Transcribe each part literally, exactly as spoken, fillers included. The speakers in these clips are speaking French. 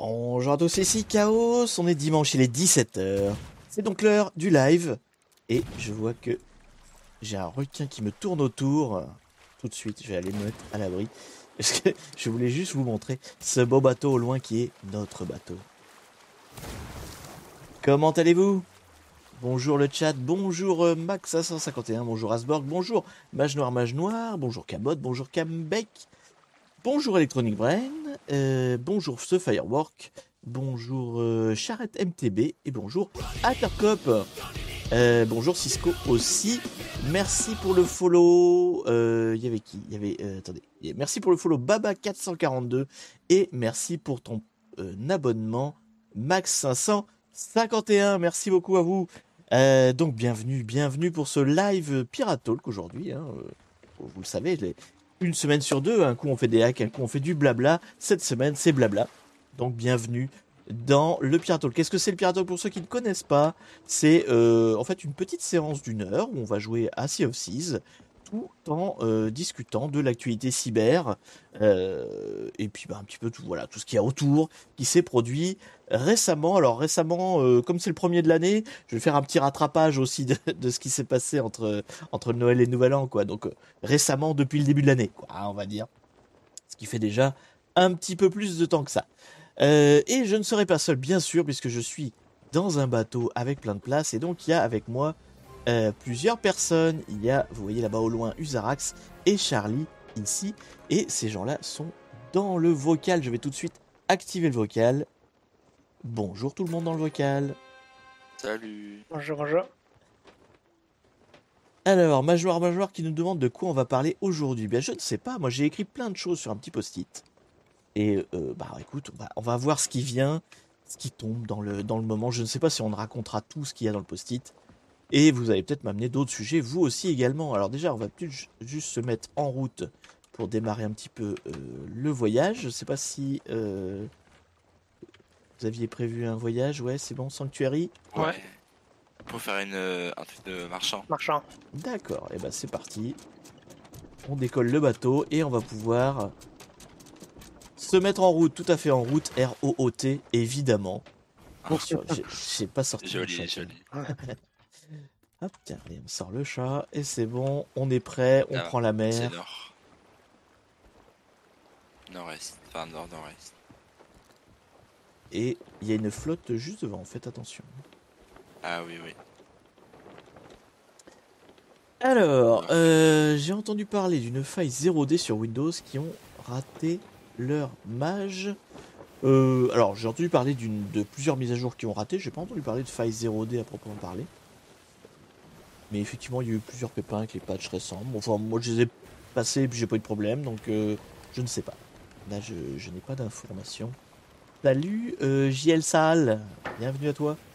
Bonjour à tous, c'est ici Chaos, on est dimanche, il est dix-sept heures. C'est donc l'heure du live. Et je vois que j'ai un requin qui me tourne autour. Tout de suite, je vais aller me mettre à l'abri. Parce que je voulais juste vous montrer ce beau bateau au loin qui est notre bateau. Comment allez-vous? Bonjour le chat, bonjour euh, Max cinq cent cinquante et un, bonjour Asborg, bonjour Mage Noir Mage Noir, bonjour Cabot, bonjour Cambeck, bonjour Electronic Brain, euh, bonjour ce Firework, bonjour euh, Charrette M T B et bonjour Attercop. Euh, bonjour Cisco aussi. Merci pour le follow. Il euh, y avait qui? Il y avait. Euh, attendez. Merci pour le follow Baba quatre cent quarante-deux et merci pour ton euh, abonnement Max cinq cent cinquante et un. Merci beaucoup à vous. Euh, donc bienvenue, bienvenue pour ce live Pirate Talk aujourd'hui. Hein. Vous le savez, les... une semaine sur deux. Un coup on fait des hacks, un coup on fait du blabla. Cette semaine c'est blabla. Donc bienvenue dans le Pirate Talk. Qu'est-ce que c'est le Pirate Talk pour ceux qui ne connaissent pas? C'est euh, en fait une petite séance d'une heure où on va jouer à Sea of Thieves tout en euh, discutant de l'actualité cyber euh, et puis bah, un petit peu tout, voilà, tout ce qu'il y a autour qui s'est produit récemment. Alors récemment, euh, comme c'est le premier de l'année, je vais faire un petit rattrapage aussi de, de ce qui s'est passé entre, entre Noël et Nouvel An, quoi. Donc euh, récemment depuis le début de l'année, quoi, on va dire. Ce qui fait déjà un petit peu plus de temps que ça. Euh, et je ne serai pas seul, bien sûr, puisque je suis dans un bateau avec plein de place. Et donc, il y a avec moi euh, plusieurs personnes. Il y a, vous voyez là-bas au loin, Usarax et Charlie, ici. Et ces gens-là sont dans le vocal. Je vais tout de suite activer le vocal. Bonjour tout le monde dans le vocal. Salut. Bonjour, bonjour. Alors, Major Major qui nous demande de quoi on va parler aujourd'hui. Bien, je ne sais pas. Moi, j'ai écrit plein de choses sur un petit post-it. Et euh, bah écoute, on va, on va voir ce qui vient, ce qui tombe dans le, dans le moment. Je ne sais pas si on racontera tout ce qu'il y a dans le post-it. Et vous allez peut-être m'amener d'autres sujets, vous aussi également. Alors déjà, on va peut-être juste se mettre en route pour démarrer un petit peu euh, le voyage. Je ne sais pas si euh, vous aviez prévu un voyage. Ouais, c'est bon, Sanctuary. Ouais. Pour faire une, euh, un truc de marchand. Marchand. D'accord, et ben c'est parti. On décolle le bateau et on va pouvoir se mettre en route, tout à fait en route, R O O T, évidemment. Bon, j'ai pas sorti joli, le chat. joli. Hop, tiens, allez, on sort le chat, et c'est bon, on est prêt, on Ah, prend la mer. C'est nord. Nord-est, enfin nord-nord-est. Et il y a une flotte juste devant, faites attention. Ah oui, oui. Alors, euh, j'ai entendu parler d'une faille zéro D sur Windows qui ont raté leur mage. Euh, alors, j'ai entendu parler d'une, de plusieurs mises à jour qui ont raté. J'ai pas entendu parler de faille zéro D à proprement parler. Mais effectivement, il y a eu plusieurs pépins avec les patchs récents. Bon, enfin, moi, je les ai passés et puis j'ai pas eu de problème. Donc, euh, je ne sais pas. Là, je, je n'ai pas d'informations. Salut, euh, J L Sal. Bienvenue à toi.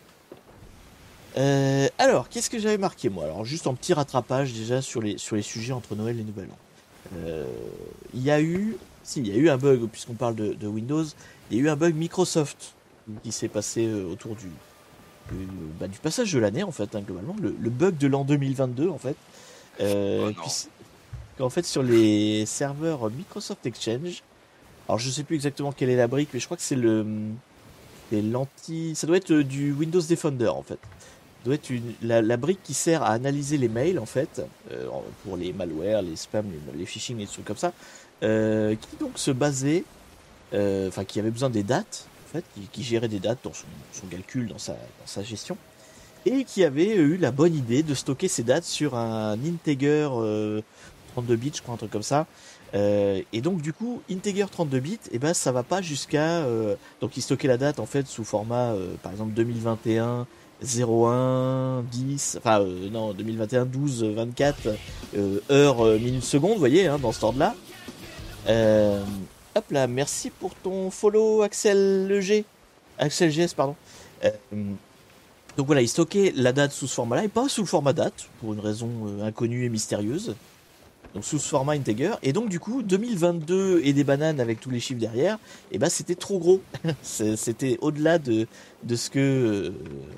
Euh, alors, qu'est-ce que j'avais marqué, moi? Alors, juste en petit rattrapage, déjà, sur les, sur les sujets entre Noël et Nouvel An. Euh, il y a eu... Si, il y a eu un bug, puisqu'on parle de, de Windows, il y a eu un bug Microsoft qui s'est passé euh, autour du, du, bah, du passage de l'année, en fait, hein, globalement. Le, le bug de l'an deux mille vingt-deux, en fait. Euh, oh puis, en fait, sur les serveurs Microsoft Exchange, alors je sais plus exactement quelle est la brique, mais je crois que c'est le... C'est l'anti... Ça doit être du Windows Defender, en fait. Ça doit être une, la, la brique qui sert à analyser les mails, en fait, euh, pour les malwares, les spams, les, les phishing, les trucs comme ça. Euh, qui donc se basait, euh, enfin qui avait besoin des dates, en fait, qui, qui gérait des dates dans son, son calcul, dans sa, dans sa gestion, et qui avait eu la bonne idée de stocker ces dates sur un Integer euh, trente-deux bits, je crois, un truc comme ça. Euh, et donc du coup, Integer trente-deux bits, et ben ça va pas jusqu'à, euh, donc il stockait la date en fait sous format, euh, par exemple deux mille vingt et un zéro un dix, enfin euh, non deux mille vingt et un douze vingt-quatre euh, heures euh, minutes secondes, vous voyez, hein, dans cet ordre-là. Euh, hop là, merci pour ton follow Axel le G. Axel G S, pardon. Euh, donc voilà, il stockait la date sous ce format-là et pas sous le format date, pour une raison euh, inconnue et mystérieuse. Donc sous ce format Integer. Et donc du coup, deux mille vingt-deux et des bananes avec tous les chiffres derrière, et ben c'était trop gros. C'était au-delà de, de ce que... Euh,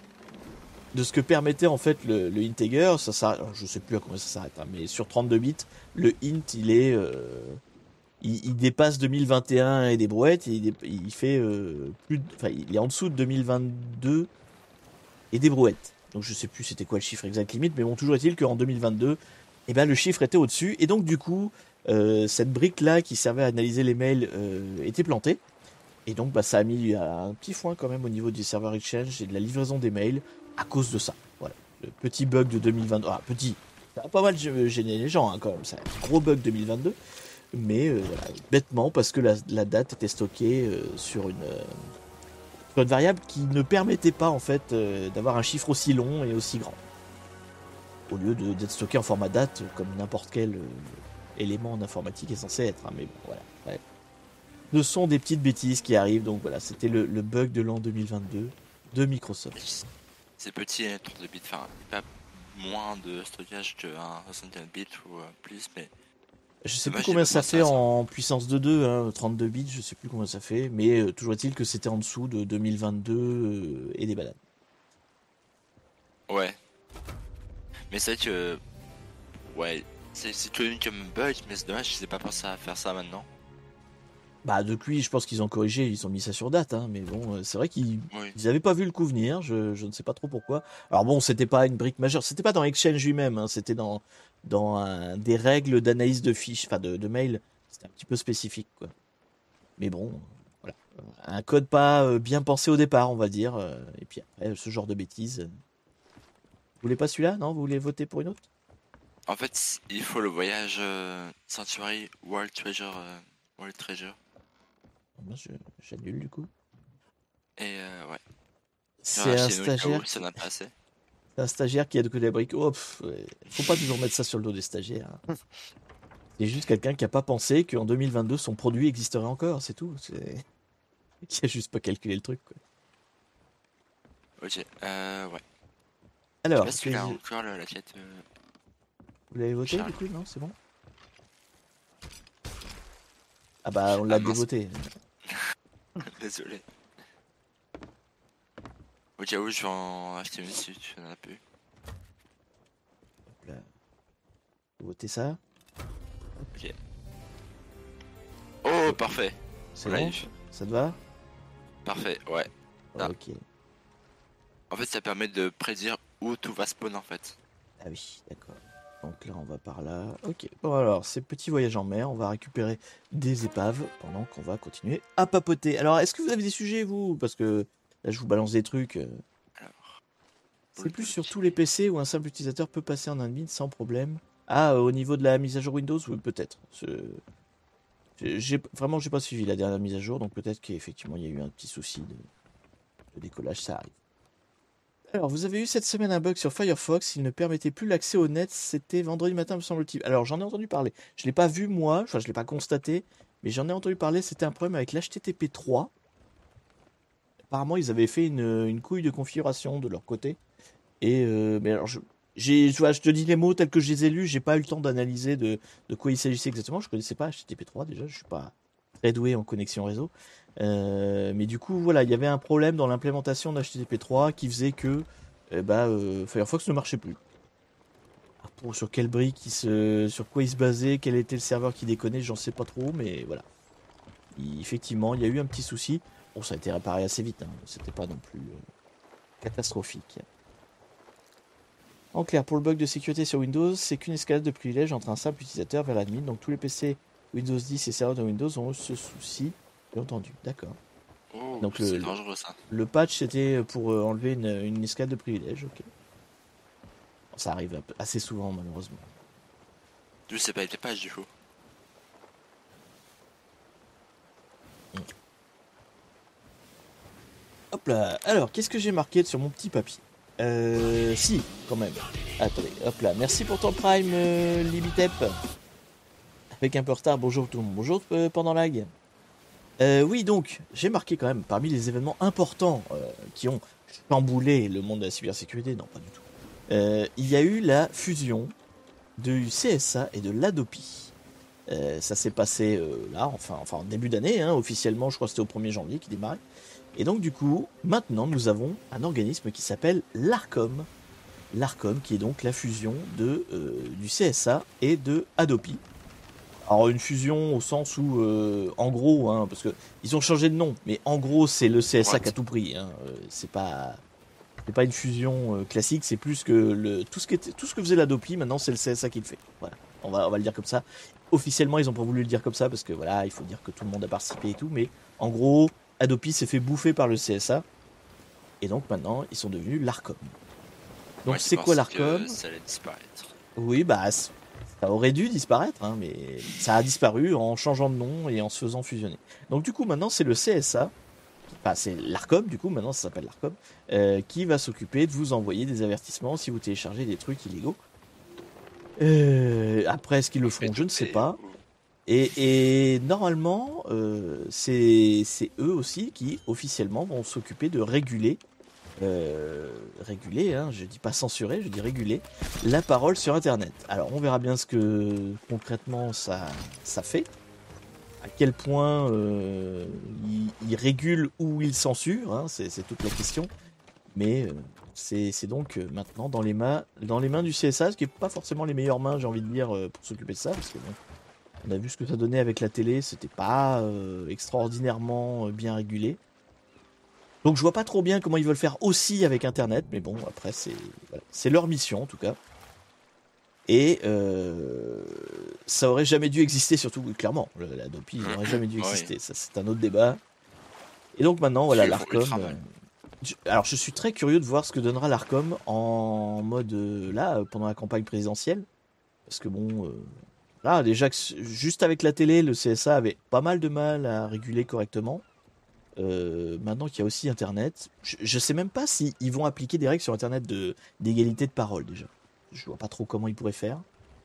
de ce que permettait en fait le, le Integer. Ça, ça, je sais plus à combien ça s'arrête, hein, mais sur trente-deux bits, le int il est... Euh, il, il dépasse deux mille vingt et un et des brouettes, et il, dé- il fait euh, plus, de- enfin, il est en dessous de deux mille vingt-deux et des brouettes. Donc je sais plus c'était quoi le chiffre exact limite, mais bon, toujours est-il qu'en deux mille vingt-deux, eh ben, le chiffre était au-dessus, et donc du coup, euh, cette brique-là qui servait à analyser les mails euh, était plantée, et donc bah, ça a mis un petit foin quand même au niveau du serveur Exchange et de la livraison des mails à cause de ça. Voilà, le petit bug de deux mille vingt-deux, ah petit, ça a pas mal gêné les gens hein, quand même, c'est un gros bug deux mille vingt-deux, mais euh, voilà, bêtement parce que la, la date était stockée euh, sur une... euh, sur une variable qui ne permettait pas en fait euh, d'avoir un chiffre aussi long et aussi grand. Au lieu de- d'être stocké en format date comme n'importe quel euh, élément en informatique est censé être. hein, mais bon, voilà. Ouais. Ce sont des petites bêtises qui arrivent. Donc voilà, c'était le, le bug de l'an deux mille vingt-deux de Microsoft. C'est petit, hein, trente-deux bits, enfin, pas moins de stockage qu'un soixante-et-un bits ou euh, plus, mais Je sais plus dommage, j'ai combien pas ça pensé fait à ça. en puissance de deux, hein, trente-deux bits, je sais plus combien ça fait, mais euh, toujours est-il que c'était en dessous de deux mille vingt-deux euh, et des balades. Ouais, mais c'est vrai que, ouais, c'est c'est connu comme bug, mais c'est dommage, je n'ai pas pensé à faire ça maintenant. Bah depuis, je pense qu'ils ont corrigé, ils ont mis ça sur date, hein, mais bon, euh, c'est vrai qu'ils Oui, ils avaient pas vu le coup venir, je, je ne sais pas trop pourquoi. Alors bon, c'était pas une brique majeure, c'était pas dans Exchange lui-même, hein, c'était dans, dans un- des règles d'analyse de fiches, enfin de, de mail, c'était un petit peu spécifique, quoi. Mais bon, voilà. Un code pas euh, bien pensé au départ, on va dire, euh, et puis après, ce genre de bêtises. Vous voulez pas celui-là, non? Vous voulez voter pour une autre? en fait, il faut le voyage euh, Sanctuary World Treasure, euh, World Treasure, Moi, je- j'annule du coup. et euh, ouais, je vais C'est un racheter une au cas où stagiaire ça qui, n'a pas assez. c'est un stagiaire qui a de côté la brique. Oh, pff, ouais. Faut pas toujours mettre ça sur le dos des stagiaires, hein. C'est juste quelqu'un qui a pas pensé qu'en deux mille vingt-deux son produit existerait encore, c'est tout. C'est... Qui a juste pas calculé le truc, quoi. Ok, euh, ouais. Je sais Alors, pas si tu que l'as je- encore, là, la quête euh, vous l'avez voté du Charles. coup? Non, c'est bon? Ah bah, on Ah l'a mince, dévoté. désolé. Au cas où, je vais en acheter une si tu n'en as plus. Hop là. Faut voter ça. Ok. Oh, Ok. parfait. C'est On l'a bon? eu. Ça te va? Parfait, ouais. Ah. Ok. En fait, ça permet de prédire où tout va spawn en fait. Ah oui, d'accord. Donc là, on va par là. Ok. Bon alors, c'est petit voyage en mer. On va récupérer des épaves pendant qu'on va continuer à papoter. Alors, est-ce que vous avez des sujets, vous? Parce que là, je vous balance des trucs. euh, Alors, C'est plus sur tous les P C où un simple utilisateur peut passer en admin sans problème. Ah, euh, au niveau de la mise à jour Windows, oui, peut-être. C'est- J'ai j'ai- vraiment, j'ai pas suivi la dernière mise à jour, donc peut-être qu'effectivement il y a eu un petit souci de, de décollage, ça arrive. Alors, vous avez eu cette semaine un bug sur Firefox, il ne permettait plus l'accès au net, c'était vendredi matin, me semble-t-il. Alors, j'en ai entendu parler. Je l'ai pas vu moi, enfin, je l'ai pas constaté, mais j'en ai entendu parler, c'était un problème avec l'H T T P trois. Apparemment, ils avaient fait une, une couille de configuration de leur côté. Et euh, mais alors, je, j'ai, tu vois, je te dis les mots tels que je les ai lus, j'ai pas eu le temps d'analyser de, de quoi il s'agissait exactement. Je connaissais pas H T T P trois déjà, je suis pas très doué en connexion réseau. Euh, mais du coup, voilà, il y avait un problème dans l'implémentation d'H T T P trois qui faisait que eh ben, euh, Firefox ne marchait plus. Alors, pour, sur quelle brique, il se, sur quoi il se basait, quel était le serveur qui déconnait, j'en sais pas trop, mais voilà. Il- effectivement, il y a eu un petit souci. Bon, ça a été réparé assez vite, hein. C'était pas non plus euh, catastrophique. En clair, pour le bug de sécurité sur Windows, c'est qu'une escalade de privilèges entre un simple utilisateur vers l'admin. Donc tous les P C Windows dix et serveurs de Windows ont eu ce souci. Bien entendu, d'accord. oh, Donc le, c'est le, dangereux ça. le patch c'était pour euh, enlever une, une escalade de privilèges, ok. Bon, ça arrive un peu- assez souvent malheureusement. Je sais pas, il était pas du coup. Hop là, alors qu'est-ce que j'ai marqué sur mon petit papier? Euh, si, quand même. Attendez, hop là, merci pour ton prime, euh, Libitep. Avec un peu de retard, bonjour tout le monde, bonjour euh, pendant lag. Euh, oui, donc, j'ai marqué quand même, parmi les événements importants euh, qui ont chamboulé le monde de la cybersécurité, non, pas du tout, euh, il y a eu la fusion du C S A et de l'Adopi. Euh, ça s'est passé euh, là, enfin, enfin en début d'année, hein, officiellement, je crois que c'était au premier janvier qui démarrait. Et donc, du coup, maintenant, nous avons un organisme qui s'appelle l'ARCOM. L'ARCOM, qui est donc la fusion de, euh, du C S A et de Adopi. Alors une fusion au sens où, euh, en gros, hein, parce que ils ont changé de nom, mais en gros c'est le C S A What? qui a tout pris. Hein. Euh, C'est pas, c'est pas une fusion euh, classique, c'est plus que le tout ce qui était, tout ce que faisait l'Adopi, maintenant c'est le C S A qui le fait. Voilà, on va, on va le dire comme ça. Officiellement ils ont pas voulu le dire comme ça parce que voilà, il faut dire que tout le monde a participé et tout, mais en gros, Adopi s'est fait bouffer par le C S A et donc maintenant ils sont devenus l'Arcom. Donc Ouais, c'est pour quoi ça l'Arcom? que ça allait disparaître. Oui, bah, c- ça aurait dû disparaître, hein, mais ça a disparu en changeant de nom et en se faisant fusionner. Donc du coup, maintenant, c'est le C S A, enfin c'est l'Arcom, du coup, maintenant ça s'appelle l'Arcom, euh, qui va s'occuper de vous envoyer des avertissements si vous téléchargez des trucs illégaux. Euh, après, est-ce qu'ils le feront? Je ne sais pas. Et, et normalement, euh, c'est c'est eux aussi qui, officiellement, vont s'occuper de réguler euh, réguler, hein, je dis pas censurer, je dis réguler la parole sur Internet. Alors on verra bien ce que concrètement ça, ça fait, à quel point euh, il, il régule ou il censure, hein, c'est, c'est toute la question. Mais euh, c'est, c'est donc euh, maintenant dans les, mains, dans les mains du C S A, ce qui n'est pas forcément les meilleures mains, j'ai envie de dire, euh, pour s'occuper de ça, parce que bon, on a vu ce que ça donnait avec la télé, c'était pas euh, extraordinairement euh, bien régulé. Donc je vois pas trop bien comment ils veulent faire aussi avec Internet, mais bon, après c'est voilà. C'est leur mission en tout cas. Et euh, ça aurait jamais dû exister, surtout clairement, le- la Dopi, il aurait jamais dû Ouais. exister, ça c'est un autre débat. Et donc maintenant, voilà, Ils font l'Arcom. ultra euh, mal. je- alors je suis très curieux de voir ce que donnera l'Arcom en mode euh, là, euh, pendant la campagne présidentielle. Parce que bon, euh, là déjà, que s- juste avec la télé, le C S A avait pas mal de mal à réguler correctement. Euh, maintenant qu'il y a aussi Internet, je, je sais même pas si ils vont appliquer des règles sur Internet de d'égalité de parole déjà. Je vois pas trop comment ils pourraient faire.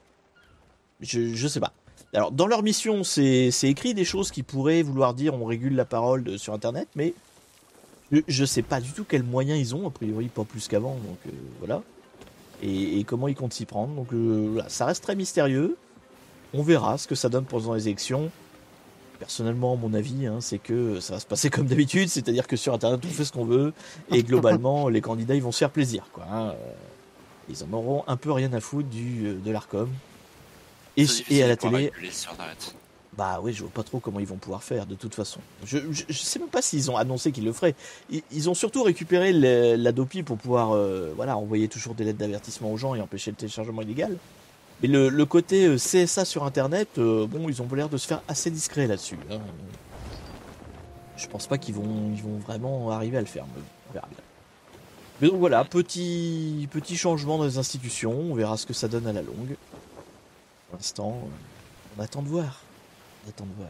Je, je sais pas. Alors dans leur mission, c'est c'est écrit des choses qui pourraient vouloir dire on régule la parole de- sur Internet, mais je, je sais pas du tout quels moyens ils ont. A priori pas plus qu'avant, donc euh, voilà. Et, et comment ils comptent s'y prendre. Donc euh, voilà, ça reste très mystérieux. On verra ce que ça donne pendant les élections. Personnellement, mon avis, hein, c'est que ça va se passer comme d'habitude, c'est-à-dire que sur Internet, on fait ce qu'on veut, et globalement, les candidats, ils vont se faire plaisir, quoi. Hein. Euh, Ils en auront un peu rien à foutre du, euh, de l'Arcom. Et, C'est s- et à difficile la pour télé, réguler sur Internet. bah oui, je vois pas trop comment ils vont pouvoir faire, de toute façon. Je, je, je sais même pas s'ils ont annoncé qu'ils le feraient. Ils, ils ont surtout récupéré le- l'Adopi pour pouvoir, euh, voilà, envoyer toujours des lettres d'avertissement aux gens et empêcher le téléchargement illégal. Mais le, le côté euh, C S A sur Internet, euh, bon, ils ont l'air de se faire assez discrets là-dessus. Hein. Je pense pas qu'ils vont, ils vont vraiment arriver à le faire, mais on verra bien. Mais donc voilà, petit, petit changement dans les institutions, on verra ce que ça donne à la longue. Pour l'instant, euh, on attend de voir. On attend de voir.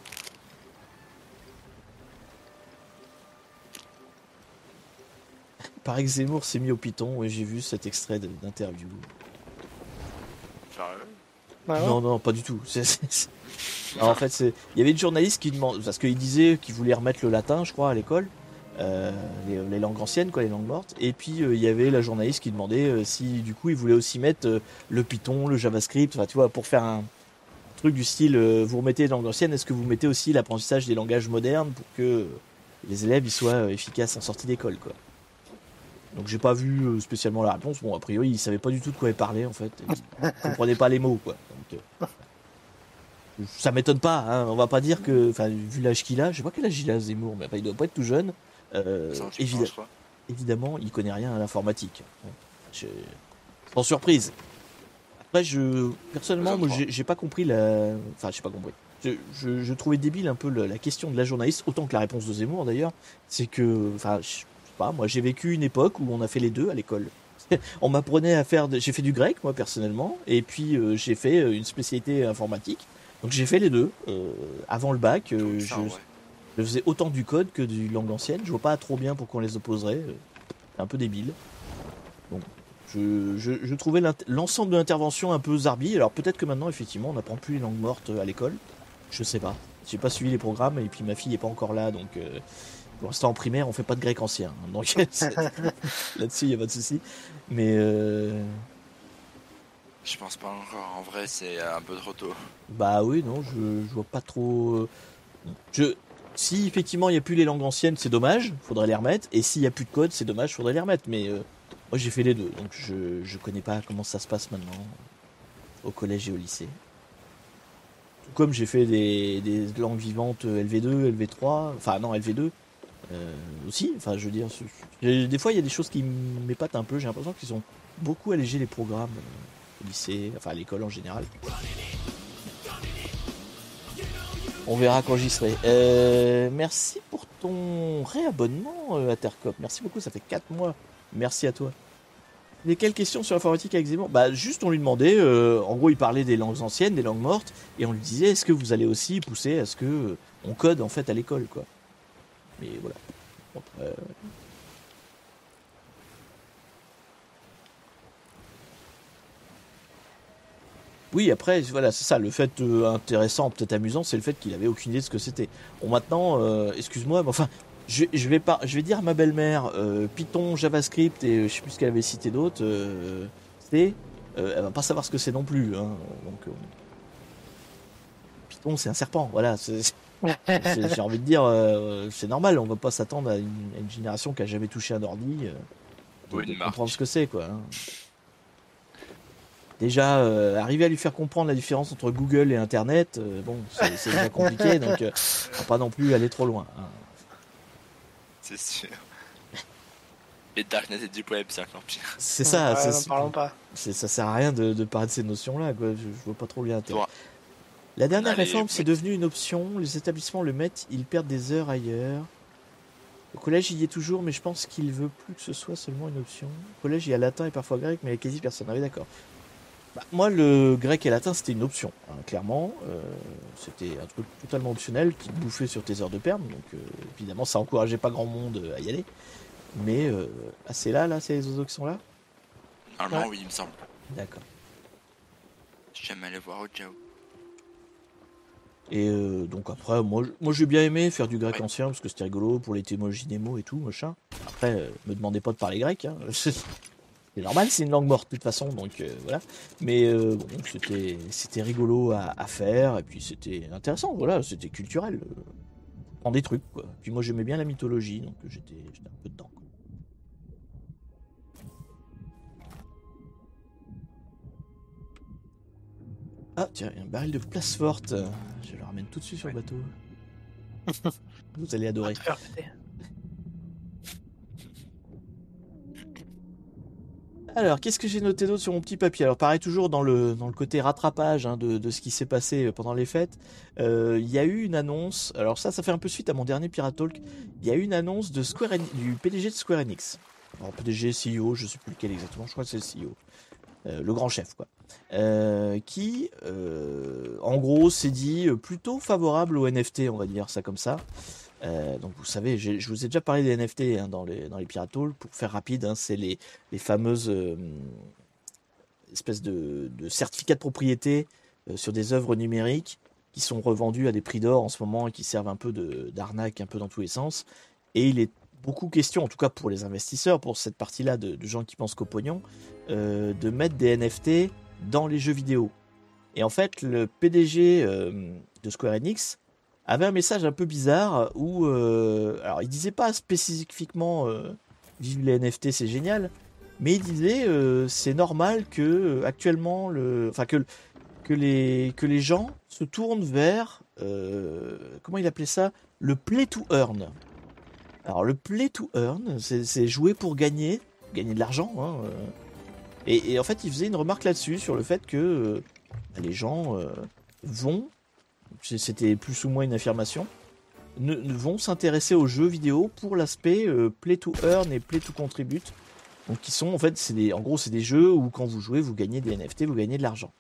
Pareil que Zemmour s'est mis au piton, ouais, j'ai vu cet extrait de- d'interview. Sérieux? Ah ouais. Non, non, pas du tout. C'est- c'est- c'est- Alors, en fait, c'est- il y avait une journaliste qui demande, parce qu'il disait qu'il voulait remettre le latin, je crois, à l'école, euh, les, les langues anciennes, quoi, les langues mortes. Et puis euh, il y avait la journaliste qui demandait euh, si, du coup, il voulait aussi mettre euh, le Python, le JavaScript, enfin, tu vois, pour faire un truc du style, euh, vous remettez les langues anciennes, est-ce que vous mettez aussi l'apprentissage des langages modernes pour que euh, les élèves ils soient euh, efficaces en sortie d'école, quoi. Donc j'ai pas vu euh, spécialement la réponse. Bon, a priori, il savait pas du tout de quoi il parlait, en fait. Il comprenait pas les mots, quoi. Donc, euh, ça m'étonne pas, hein. On va pas dire que, enfin, vu l'âge qu'il a, je sais pas quel âge il a, Zemmour, mais enfin, il doit pas être tout jeune. Euh, Ça, tu évidemment, penses, quoi. évidemment, il connaît rien à l'informatique. Je... Sans surprise. Après, je personnellement, moi, j'ai j'ai pas compris la. Enfin, j'ai pas compris. Je, je, je trouvais débile un peu le- la question de la journaliste, autant que la réponse de Zemmour d'ailleurs. C'est que, enfin, je sais pas, moi, j'ai vécu une époque où on a fait les deux à l'école. On m'apprenait à faire, de- j'ai fait du grec moi personnellement, et puis euh, j'ai fait euh, une spécialité informatique. Donc j'ai fait les deux. Euh, avant le bac, euh, Ça, je, ouais. je faisais autant du code que du langue ancienne. Je vois pas trop bien pourquoi on les opposerait. euh, C'est un peu débile. Bon, je, je, je trouvais l'int- l'ensemble de l'intervention un peu zarbi. Alors peut-être que maintenant, effectivement, on n'apprend plus les langues mortes euh, à l'école. Je sais pas. J'ai pas suivi les programmes et puis ma fille est pas encore là, donc euh, pour l'instant en primaire, on fait pas de grec ancien. hein. Donc c'est- là-dessus, il y a pas de souci. Mais euh, Je pense pas encore. En vrai, c'est un peu trop tôt. bah oui, non, je, je vois pas trop. euh, Je, si effectivement il y a plus les langues anciennes, c'est dommage, faudrait les remettre. Et s'il y a plus de code, c'est dommage, faudrait les remettre. Mais euh, moi j'ai fait les deux, donc je je connais pas comment ça se passe maintenant au collège et au lycée. comme j'ai fait des, des langues vivantes L V deux, L V trois, enfin non L V deux euh, aussi. Enfin, je veux dire, des fois il y a des choses qui m'épatent un peu. J'ai l'impression qu'ils ont beaucoup allégé les programmes euh, au lycée, enfin à l'école en général. On verra quand j'y serai. Euh, merci pour ton réabonnement, euh, Atercop. Merci beaucoup, ça fait quatre mois. Merci à toi. Mais quelles questions sur l'informatique avec Zemmour? Bah juste on lui demandait, euh, en gros il parlait des langues anciennes, des langues mortes, et on lui disait est-ce que vous allez aussi pousser à ce que euh, on code en fait à l'école quoi. Mais voilà. Bon, euh... Oui, après, voilà, c'est ça. Le fait euh, intéressant, peut-être amusant, c'est le fait qu'il avait aucune idée de ce que c'était. Bon, maintenant, euh, excuse-moi, mais enfin, je, je vais pas, je vais dire à ma belle-mère euh, Python, JavaScript et euh, je sais plus ce qu'elle avait cité d'autre. Euh, c'est, euh, elle va pas savoir ce que c'est non plus. Hein, donc, euh, Python, c'est un serpent. Voilà. C'est, c'est, j'ai envie de dire, euh, c'est normal. On va pas s'attendre à une, à une génération qui a jamais touché un ordi euh, de, Ou de une comprendre marque. ce que c'est, quoi. Hein. Déjà, euh, arriver à lui faire comprendre la différence entre Google et Internet, euh, bon, c'est, c'est déjà compliqué, donc euh, faut pas non plus aller trop loin. Hein. C'est sûr. Et Darknet et Deep Web, c'est encore pire. C'est ça, Ouais, c'est, n'en c'est- parlons pas. c'est- ça sert à rien de, de parler de ces notions-là, quoi. Je, je vois pas trop bien l'intérêt. Bon, La dernière allez, réforme, c'est oui. devenu une option. Les établissements le mettent, ils perdent des heures ailleurs. Au collège, il y est toujours, mais je pense qu'il veut plus que ce soit seulement une option. Au collège, il y a latin et parfois grec, mais il y a quasi personne. Ah oui, d'accord. Bah, moi, le grec et latin, c'était une option, hein, clairement. Euh, c'était un truc totalement optionnel qui te bouffait sur tes heures de perm. Donc, euh, évidemment, ça encourageait pas grand monde à y aller. Mais euh, ah, c'est là, là, c'est les autres qui sont là. Normalement, Ouais. oui, il me semble. D'accord. J'aime aller voir au Jao. Et euh, donc après, moi, je- moi j'ai bien aimé faire du grec Ouais. ancien parce que c'était rigolo pour les témoignages Nemo et tout, machin. Après, euh, me demandez pas de parler grec. Hein. C'est normal, c'est une langue morte de toute façon, donc euh, voilà. Mais euh, bon, c'était c'était rigolo à, à faire et puis c'était intéressant, voilà, c'était culturel. Euh, prendre des trucs quoi. Puis moi j'aimais bien la mythologie, donc euh, j'étais j'étais un peu dedans. Quoi. Ah tiens, il y a un baril de place forte. Je le ramène tout de suite sur le bateau. Vous allez On va adorer. te faire péter. Alors, qu'est-ce que j'ai noté d'autre sur mon petit papier? Alors, pareil, toujours dans le, dans le côté rattrapage hein, de, de ce qui s'est passé pendant les fêtes, euh, il y a eu une annonce. Alors, ça, ça fait un peu suite à mon dernier Pirate Talk. Il y a eu une annonce de Square Enix, du P D G de Square Enix. Alors, P D G, C E O, je sais plus lequel exactement, je crois que c'est le C E O. Euh, le grand chef, quoi. Euh, qui, euh, en gros, s'est dit plutôt favorable aux N F T, on va dire ça comme ça. Euh, donc vous savez, j'ai- je vous ai déjà parlé des N F T hein, dans les dans les Pirate Talk. Pour faire rapide, hein, c'est les les fameuses euh, espèces de, de certificats de propriété euh, sur des œuvres numériques qui sont revendues à des prix d'or en ce moment et qui servent un peu de d'arnaque un peu dans tous les sens. Et il est beaucoup question, en tout cas pour les investisseurs, pour cette partie-là de, de gens qui pensent qu'au pognon, euh, de mettre des N F T dans les jeux vidéo. Et en fait, le P D G euh, de Square Enix avait un message un peu bizarre où, euh, alors il disait pas spécifiquement euh, vive les N F T, c'est génial, mais il disait euh, c'est normal que euh, actuellement le, enfin que que les que les gens se tournent vers euh, comment il appelait ça, le play to earn. Alors le play to earn, c'est c'est jouer pour gagner, gagner de l'argent. Hein, euh. et, et en fait, il faisait une remarque là-dessus sur le fait que euh, les gens euh, vont c'était plus ou moins une affirmation, ne, ne vont s'intéresser aux jeux vidéo pour l'aspect euh, play to earn et play to contribute. Donc qui sont en fait, c'est des, en gros, c'est des jeux où quand vous jouez, vous gagnez des N F T, vous gagnez de l'argent.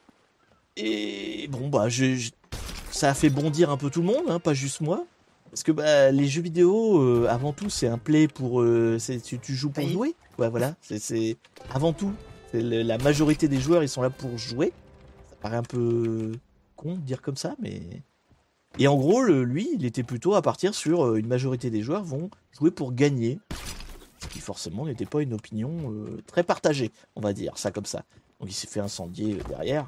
Et bon bah, je, je- ça a fait bondir un peu tout le monde, hein, pas juste moi, parce que bah, les jeux vidéo, euh, avant tout, c'est un play pour, euh, c'est, tu, tu joues pour Oui. jouer. Ouais, voilà, c'est, c'est avant tout, c'est le- la majorité des joueurs, ils sont là pour jouer. Ça paraît un peu con de dire comme ça, mais. Et en gros, le- lui, il était plutôt à partir sur euh, une majorité des joueurs vont jouer pour gagner. Ce qui forcément n'était pas une opinion euh, très partagée, on va dire, ça comme ça. Donc il s'est fait incendier euh, derrière.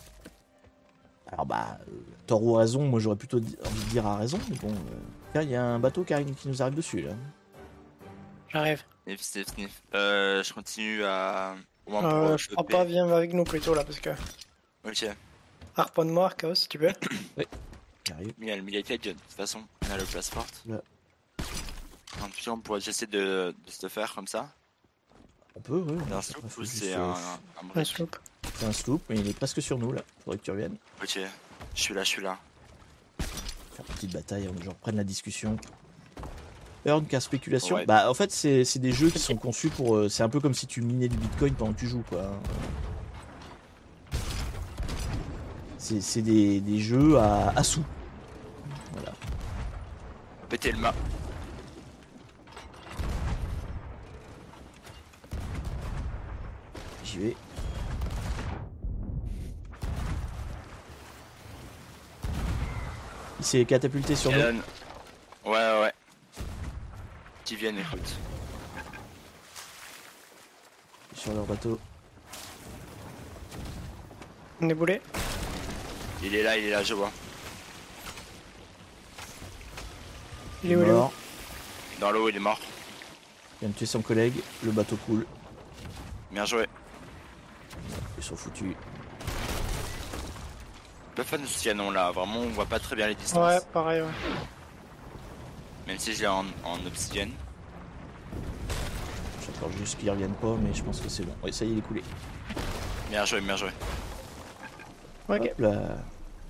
Alors bah, euh, tort ou raison, moi j'aurais plutôt di- envie de dire à raison, mais bon. euh, Tiens, il y a un bateau qui, arrive- qui nous arrive dessus là. J'arrive. Sniff, sniff, sniff. Euh, je continue à. au moins pour, Euh, euh, je crois choper. pas, viens avec nous plutôt là parce que. Ok. Harponne-moi, Chaos, si tu veux. J'arrive. Mais il y a le Megacade, de toute façon, on a le place forte. Ouais. En tout cas, on pourrait essayer de, de se faire comme ça. On peut, ouais. C'est un Après, sloop faut ou juste, c'est euh, un, un Un break? sloop. C'est un sloop, mais il est presque sur nous là. Faudrait que tu reviennes. Ok, je suis là, je suis là. Faire une petite bataille, on je reprenne la discussion. Earn car spéculation. Ouais. Bah en fait c'est c'est des jeux qui sont conçus pour. euh, c'est un peu comme si tu minais du bitcoin pendant que tu joues quoi. hein. C'est c'est des, des jeux à, à sous. Voilà. Péter le mât. J'y vais. Il s'est catapulté sur nous. Cannon. Ouais, ouais, ouais. Qui viennent, écoute. Sur leur bateau. On est boulé. Il est là, il est là, je vois. Il est où, il est où mort. Dans l'eau, il est mort. Il vient de tuer son collègue. Le bateau coule. Bien joué. Ils sont foutus. Pas fan de ce canon là, vraiment on voit pas très bien les distances. Ouais, pareil, ouais. Même si je l'ai en, en obsidienne. J'attends juste qu'ils reviennent pas, mais je pense que c'est bon. Oui, ça y est, il est coulé. Bien joué, bien joué. Ok. Hop là.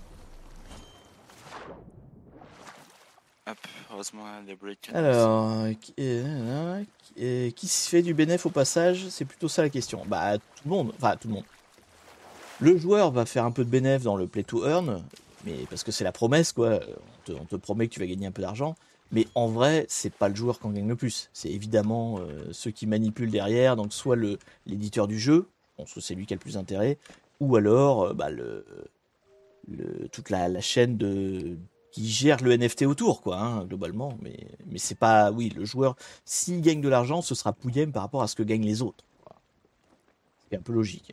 Hop, heureusement les breaks. Alors, euh, qui, euh, qui- euh, qui se fait du bénéf au passage? C'est plutôt ça la question. Bah, tout le monde. Enfin, tout le monde. Le joueur va faire un peu de bénéf dans le play to earn, mais parce que c'est la promesse, quoi. On te, on te promet que tu vas gagner un peu d'argent. Mais en vrai, c'est pas le joueur qui en gagne le plus. C'est évidemment euh, ceux qui manipulent derrière, donc soit le l'éditeur du jeu, bon, soit c'est lui qui a le plus intérêt, ou alors euh, bah, le, le, toute la, la chaîne de qui gère le N F T autour, quoi, hein, globalement. Mais, mais c'est pas, oui, le joueur, s'il gagne de l'argent, ce sera pouillème par rapport à ce que gagnent les autres. Voilà. C'est un peu logique.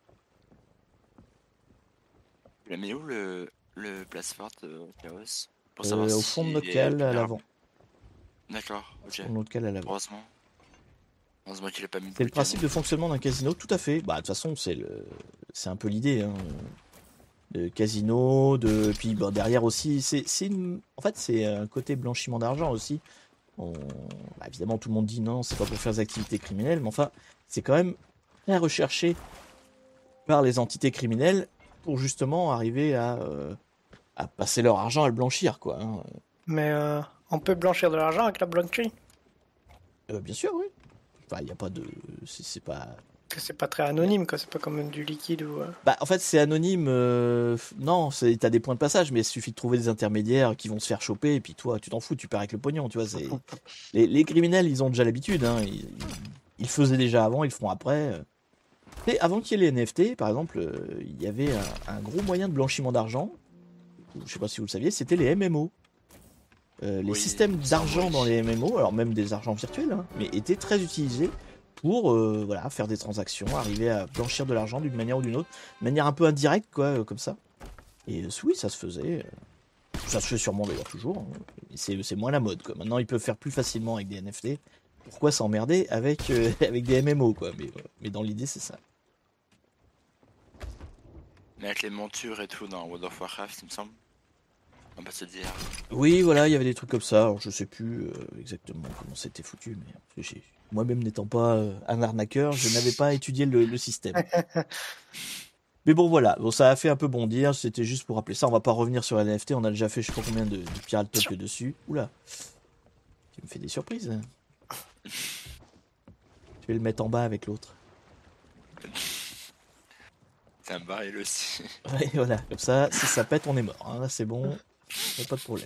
Il a mis où le, le place forte euh, Chaos pour Euh, savoir au si fond de notre il est cale, à vulnérable. l'avant. D'accord, ok. Au fond de notre cale, à l'avant. Heureusement. Heureusement qu'il a pas mis C'est le canon. principe de fonctionnement d'un casino, tout à fait. Bah, de toute façon, c'est le, c'est un peu l'idée, hein. De casino, de, puis bon, derrière aussi, c'est, c'est une, en fait, c'est un côté blanchiment d'argent aussi. On... Bah, évidemment, tout le monde dit non, c'est pas pour faire des activités criminelles, mais enfin, c'est quand même très recherché par les entités criminelles pour justement arriver à, euh, à passer leur argent à le blanchir, quoi. hein. Mais euh, on peut blanchir de l'argent avec la blockchain. Euh, bien sûr, oui. Enfin, il n'y a pas de, c'est, c'est pas. Parce que c'est pas très anonyme, quoi. C'est pas comme du liquide ou. euh, Bah, en fait, c'est anonyme. euh, f- Non, c'est, t'as des points de passage, mais il suffit de trouver des intermédiaires qui vont se faire choper, et puis toi, tu t'en fous, tu perds avec le pognon, tu vois. C'est... Les, les criminels, ils ont déjà l'habitude. Hein. Ils, ils- ils le faisaient déjà avant, ils le font après. Et avant qu'il y ait les N F T, par exemple, euh, il y avait un, un gros moyen de blanchiment d'argent. Je sais pas si vous le saviez, c'était les M M O. Euh, les Oui, systèmes ça, d'argent oui. dans les M M O, alors même des argents virtuels, hein, mais étaient très utilisés pour euh, voilà, faire des transactions, arriver à blanchir de l'argent d'une manière ou d'une autre, de manière un peu indirecte, quoi, euh, comme ça. Et euh, oui, ça se faisait. euh, Ça se fait sûrement d'ailleurs toujours. hein. Et C'est, c'est moins la mode, quoi. Maintenant, ils peuvent faire plus facilement avec des N F T. Pourquoi s'emmerder avec, euh, avec des M M O, quoi. Mais, euh, mais dans l'idée, c'est ça. Mais avec les montures et tout dans World of Warcraft, il me semble. On va se dire. Oui, voilà, il y avait des trucs comme ça. Alors, je sais plus euh, exactement comment c'était foutu, mais parce que j'ai- moi-même n'étant pas euh, un arnaqueur, je n'avais pas étudié le, le système. Mais bon, voilà, bon, ça a fait un peu bondir. C'était juste pour rappeler ça. On va pas revenir sur N F T. On a déjà fait je sais pas combien de, de Pirate Talk dessus. Oula, tu me fais des surprises. hein. Je vais le mettre en bas avec l'autre. C'est un baril aussi. Ouais, voilà, comme ça, si ça pète, on est mort. hein. Là, c'est bon, y a pas de problème.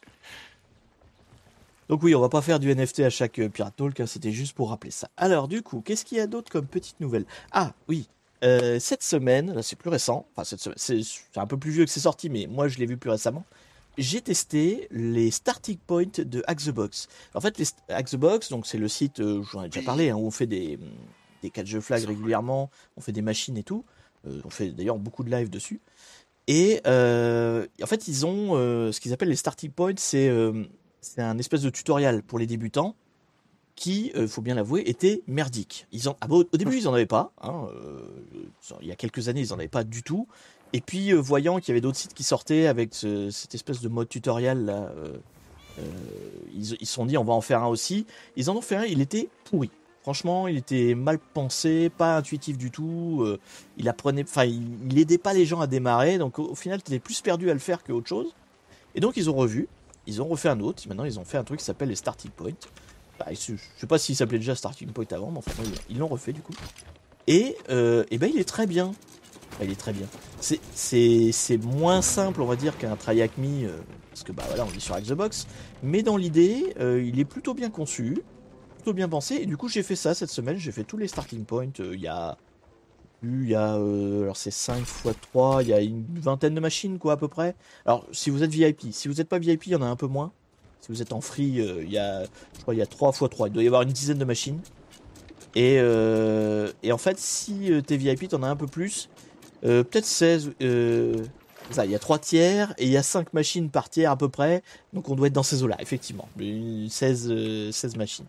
Donc oui, on va pas faire du N F T à chaque euh, Pirate Talk, hein, c'était juste pour rappeler ça. Alors du coup, qu'est-ce qu'il y a d'autre comme petite nouvelle? Ah oui, euh, cette semaine, là c'est plus récent, enfin cette semaine, c'est c'est un peu plus vieux que c'est sorti, mais moi je l'ai vu plus récemment. J'ai testé les starting points de Hack the Box. En fait, les st- Hack the Box, donc c'est le site, euh, j'en ai déjà Oui. parlé, hein, où on fait des des catch flag Ils sont régulièrement, on fait des machines et tout. Euh, on fait d'ailleurs beaucoup de live dessus. Et euh, en fait, ils ont euh, ce qu'ils appellent les starting points, c'est euh, c'est un espèce de tutoriel pour les débutants qui, il faut bien l'avouer, était merdique. Ils en, ah bon, au début, ils en avaient pas. hein, euh, il y a quelques années, ils en avaient pas du tout. Et puis, euh, voyant qu'il y avait d'autres sites qui sortaient avec ce- cette espèce de mode tutoriel, là, euh, euh, ils ils se sont dit on va en faire un aussi. Ils en ont fait un, il était pourri. Franchement, il était mal pensé, pas intuitif du tout. euh, il apprenait, enfin, il, il aidait pas les gens à démarrer. Donc, au, au final, tu étais plus perdu à le faire qu'autre chose. Et donc, ils ont revu. Ils ont refait un autre. Maintenant, ils ont fait un truc qui s'appelle les Starting Point. Bah, je je sais pas s'il s'appelait déjà Starting Point avant, mais enfin, ils- ils l'ont refait du coup. Et, euh, et ben, il est très bien. Enfin, il est très bien. C'est, c'est, c'est moins simple, on va dire, qu'un Try Hack Me, euh, parce que bah voilà, on est sur Hack the Box. Mais dans l'idée, euh, il est plutôt bien conçu, plutôt bien pensé. Et du coup, j'ai fait ça cette semaine. J'ai fait tous les Starting Points. euh, Il y a, il y a, euh, alors c'est cinq fois trois. Il y a une vingtaine de machines, quoi, à peu près. Alors, si vous êtes V I P, si vous n'êtes pas V I P, il y en a un peu moins. Si vous êtes en free, euh, il y a, je crois, il y a trois fois trois. Il doit y avoir une dizaine de machines. Et, euh, et en fait, si euh, t'es V I P, t'en as un peu plus. Euh, peut-être seize. Euh, ça, il y a trois tiers et il y a cinq machines par tiers à peu près. Donc on doit être dans ces eaux-là, effectivement. Une- seize, euh, seize machines.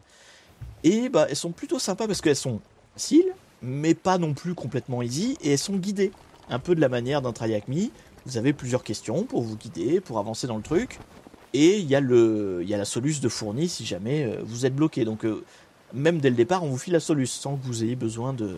Et bah, elles sont plutôt sympas parce qu'elles sont faciles, mais pas non plus complètement easy. Et elles sont guidées. Un peu de la manière d'un Try Hack Me. Vous avez plusieurs questions pour vous guider, pour avancer dans le truc. Et il y a le, il y a la soluce de fourni si jamais euh, vous êtes bloqué. Donc euh, même dès le départ, on vous file la soluce sans que vous ayez besoin de,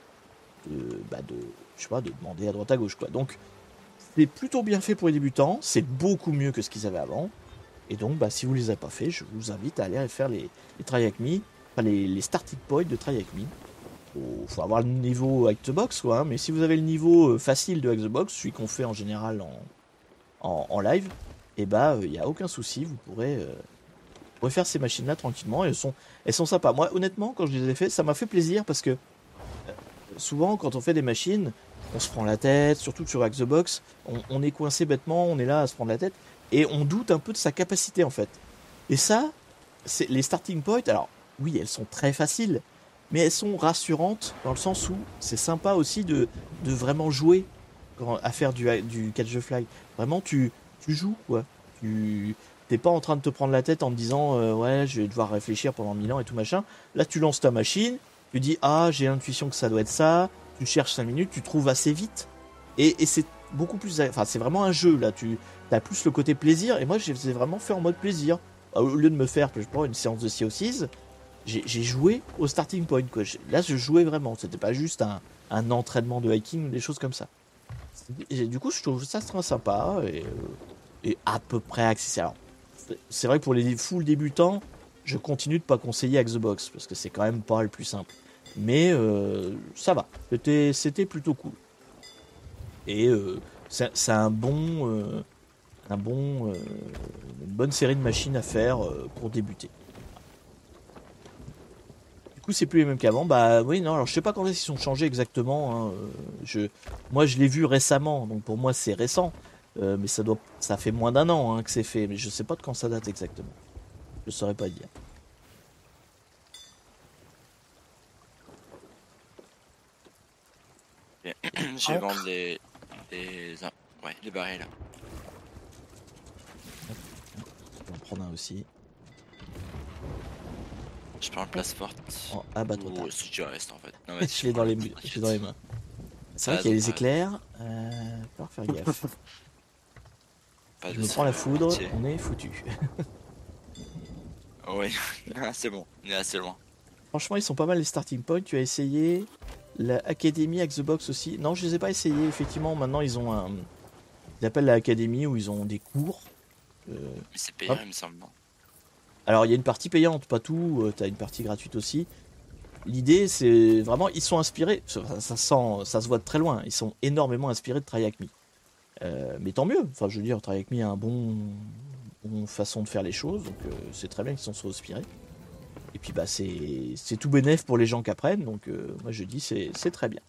de, bah de, je sais pas, de demander à droite à gauche quoi. Donc c'est plutôt bien fait pour les débutants. C'est beaucoup mieux que ce qu'ils avaient avant. Et donc, bah, si vous les avez pas fait, je vous invite à aller faire les, les Try Hack Me, enfin les, les starting points de Try Hack Me. Faut, faut avoir le niveau Hack the Box quoi. Hein, mais si vous avez le niveau euh, facile de Hack the Box, celui qu'on fait en général en, en, en live, et bah il n'y a aucun souci, vous pourrez, euh, vous pourrez faire ces machines là tranquillement. Et elles sont, elles sont sympas. Moi honnêtement, quand je les ai fait, ça m'a fait plaisir parce que souvent quand on fait des machines, on se prend la tête, surtout sur Hack the Box, on, on est coincé bêtement, on est là à se prendre la tête et on doute un peu de sa capacité en fait. Et ça, c'est les starting points. Alors oui, elles sont très faciles, mais elles sont rassurantes dans le sens où c'est sympa aussi de, de vraiment jouer quand- à faire du, du catch the fly. Vraiment, tu, tu joues quoi. Tu t'es pas en train de te prendre la tête en te disant euh, ouais, je vais devoir réfléchir pendant mille ans et tout machin. Là, tu lances ta machine, tu dis ah, j'ai l'intuition que ça doit être ça. Tu cherches cinq minutes, tu trouves assez vite. Et, et c'est beaucoup plus. Enfin, c'est vraiment un jeu là. Tu as plus le côté plaisir. Et moi, j'ai vraiment fait en mode plaisir. Au lieu de me faire, je sais pas, une séance de C O six, j'ai j'ai joué au starting point quoi. J'ai- Là, je jouais vraiment. C'était pas juste un, un entraînement de hiking ou des choses comme ça. Et du coup, je trouve ça très sympa et, euh, et à peu près accessible. Alors, c'est- c'est vrai que pour les full débutants, je continue de pas conseiller Hack the Box parce que c'est quand même pas le plus simple. Mais euh, ça va, c'était c'était plutôt cool. Et euh, c'est c'est un bon, euh, un bon, euh, une bonne série de machines à faire euh, pour débuter. Du coup, c'est plus les mêmes qu'avant. Bah oui, non, alors je sais pas quand est-ce qu'ils sont changés exactement. Hein. euh, Je, moi, je l'ai vu récemment, donc pour moi c'est récent. Euh, mais ça doit, ça fait moins d'un an hein, que c'est fait, mais je sais pas de quand ça date exactement. Je saurais pas dire. Et je vais vendre les, les, ouais, les barils. Je vais en prendre un aussi. Je prends une place forte. Oh, ah bah trop tard. Ou si tu restes en fait. Non, mais Je l'ai dans les, je l'ai dans les mains. C'est vrai T'as qu'il y a raison, les t'as éclairs. Euh, faut faire gaffe. Pas Je de me prends la foudre, entier. on est foutu. Oui, ah, c'est bon, on est assez loin. Franchement, ils sont pas mal les starting points. Tu as essayé la Academy Hack the Box aussi? Non, je les ai pas essayés. Effectivement, maintenant ils ont un. Ils appellent la Academy où ils ont des cours. Euh, Mais c'est payant, hop. il me semble. Non. Alors il y a une partie payante, pas tout. Euh, T'as une partie gratuite aussi. L'idée, c'est vraiment, ils sont inspirés. Ça, ça sent, ça se voit de très loin. Ils sont énormément inspirés de Try Hack Me. Euh, mais tant mieux. Enfin, je veux dire, Try Hack Me a un bon, bon façon de faire les choses, donc euh, c'est très bien qu'ils s'en soient inspirés. Et puis bah c'est, c'est tout bénef pour les gens qui apprennent, donc euh, moi je dis c'est, c'est très bien.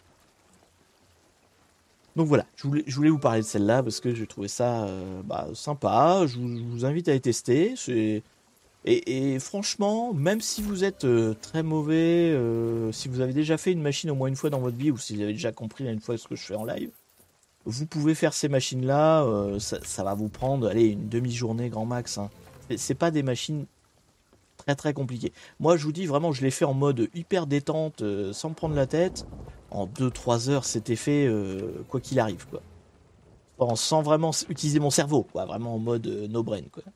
Donc voilà, je voulais, je voulais vous parler de celle-là parce que je trouvais ça euh, bah, sympa. Je vous, je vous invite à les tester. C'est... Et, et franchement, même si vous êtes euh, très mauvais, euh, si vous avez déjà fait une machine au moins une fois dans votre vie ou si vous avez déjà compris une fois ce que je fais en live, vous pouvez faire ces machines-là. Euh, ça, ça va vous prendre, allez, une demi-journée grand max. Hein. C'est, c'est pas des machines très très compliquées. Moi, je vous dis vraiment, je l'ai fait en mode hyper détente, euh, sans me prendre la tête. En deux trois heures, c'était fait, euh, quoi qu'il arrive, quoi. sans, sans vraiment utiliser mon cerveau, quoi, vraiment en mode euh, no brain, quoi.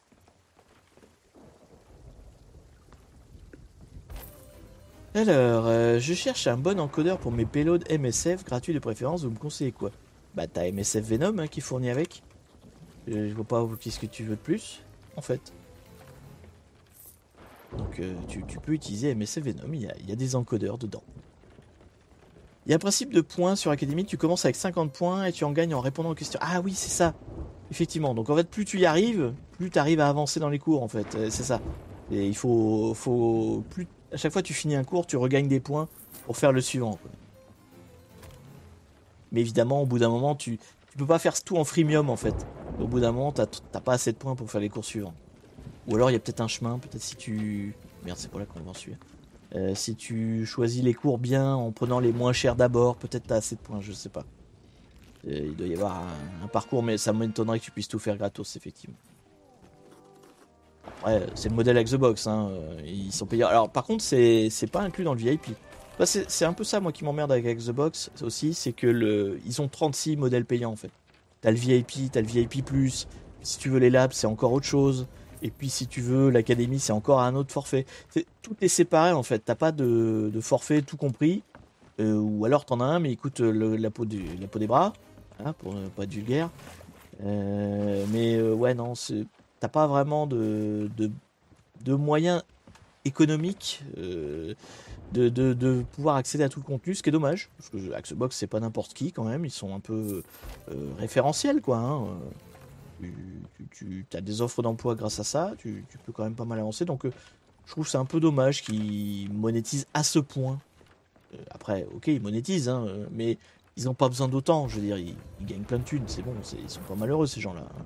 Alors, euh, je cherche un bon encodeur pour mes payloads M S F, gratuit de préférence, vous me conseillez quoi? Bah t'as M S F Venom hein, qui fournit avec. Euh, je vois pas qu'est-ce que tu veux de plus, en fait. Donc euh, tu, tu peux utiliser M S F Venom, il y a, il y a des encodeurs dedans. Il y a un principe de points sur Academy, tu commences avec cinquante points et tu en gagnes en répondant aux questions. Ah oui, c'est ça. Effectivement, donc en fait plus tu y arrives, plus tu arrives à avancer dans les cours en fait, euh, c'est ça. Et il faut, faut plus à chaque fois que tu finis un cours, tu regagnes des points pour faire le suivant, quoi. Mais évidemment, au bout d'un moment, tu, tu peux pas faire tout en freemium en fait. Au bout d'un moment, t'as t'as pas assez de points pour faire les cours suivants. Ou alors il y a peut-être un chemin, peut-être si tu... Merde, c'est pas là qu'on va en suivre. Euh, si tu choisis les cours bien en prenant les moins chers d'abord, peut-être t'as assez de points, je sais pas. Euh, il doit y avoir un, un parcours, mais ça m'étonnerait que tu puisses tout faire gratos, effectivement. Après, c'est le modèle Xbox, hein. Ils sont payés. Alors, par contre, c'est c'est pas inclus dans le V I P. Bah, c'est c'est un peu ça, moi, qui m'emmerde avec Xbox aussi, c'est que le ils ont trente-six modèles payants, en fait. T'as le V I P, t'as le V I P plus. Si tu veux les labs, c'est encore autre chose. Et puis, si tu veux l'académie, c'est encore un autre forfait. C'est- tout est séparé, en fait. T'as pas de, de forfait tout compris. Euh, ou alors, t'en as un, mais il coûte le- la, peau du, la peau des bras. Hein, pour ne pas être vulgaire. Euh, mais euh, ouais, non, c'est- t'as pas vraiment de, de, de moyens économiques euh, de, de, de pouvoir accéder à tout le contenu, ce qui est dommage, parce que Xbox c'est pas n'importe qui quand même, ils sont un peu euh, référentiels quoi. Hein. Tu, tu, tu as des offres d'emploi grâce à ça, tu, tu peux quand même pas mal avancer, donc euh, je trouve que c'est un peu dommage qu'ils monétisent à ce point. Euh, après, ok, ils monétisent, hein, euh, mais ils n'ont pas besoin d'autant, je veux dire, ils, ils gagnent plein de thunes, c'est bon, c'est- ils sont pas malheureux ces gens-là. Hein.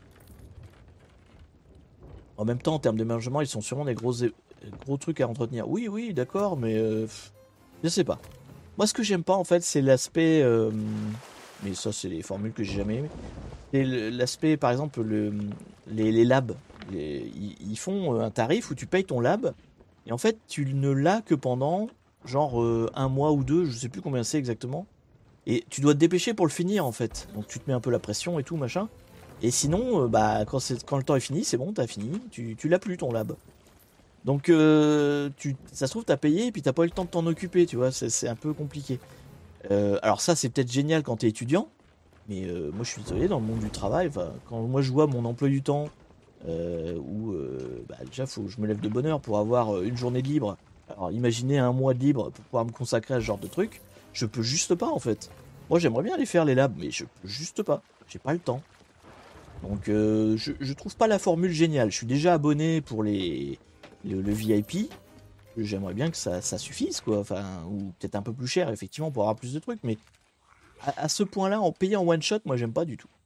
En même temps, en termes d'hébergement, ils sont sûrement des gros, gros trucs à entretenir. Oui, oui, d'accord, mais euh, pff, je sais pas. Moi, ce que j'aime pas, en fait, c'est l'aspect. euh, mais ça, c'est les formules que j'ai jamais aimées. C'est le- l'aspect, par exemple, le, les, les labs. Les- ils, ils font un tarif où tu payes ton lab, et en fait, tu ne l'as que pendant genre euh, un mois ou deux, je sais plus combien c'est exactement. Et tu dois te dépêcher pour le finir, en fait. Donc, tu te mets un peu la pression et tout, machin. Et sinon, euh, bah, quand, c'est- quand le temps est fini, c'est bon, t'as fini, tu, tu l'as plus ton lab. Donc, euh, tu, ça se trouve, t'as payé et puis t'as pas eu le temps de t'en occuper, tu vois, c'est c'est un peu compliqué. Euh, alors ça, c'est peut-être génial quand t'es étudiant, mais euh, moi je suis désolé, dans le monde du travail, enfin, quand moi je vois mon emploi du temps, euh, où euh, bah, déjà faut que je me lève de bonne heure pour avoir euh, une journée de libre. Alors imaginez un mois de libre pour pouvoir me consacrer à ce genre de truc, je peux juste pas en fait. Moi j'aimerais bien aller faire les labs, mais je peux juste pas, j'ai pas le temps. Donc euh, je, je trouve pas la formule géniale. Je suis déjà abonné pour les le, le V I P. J'aimerais bien que ça, ça suffise quoi. Enfin ou peut-être un peu plus cher effectivement pour avoir plus de trucs. Mais à, à ce point-là, en payer en one shot, moi j'aime pas du tout.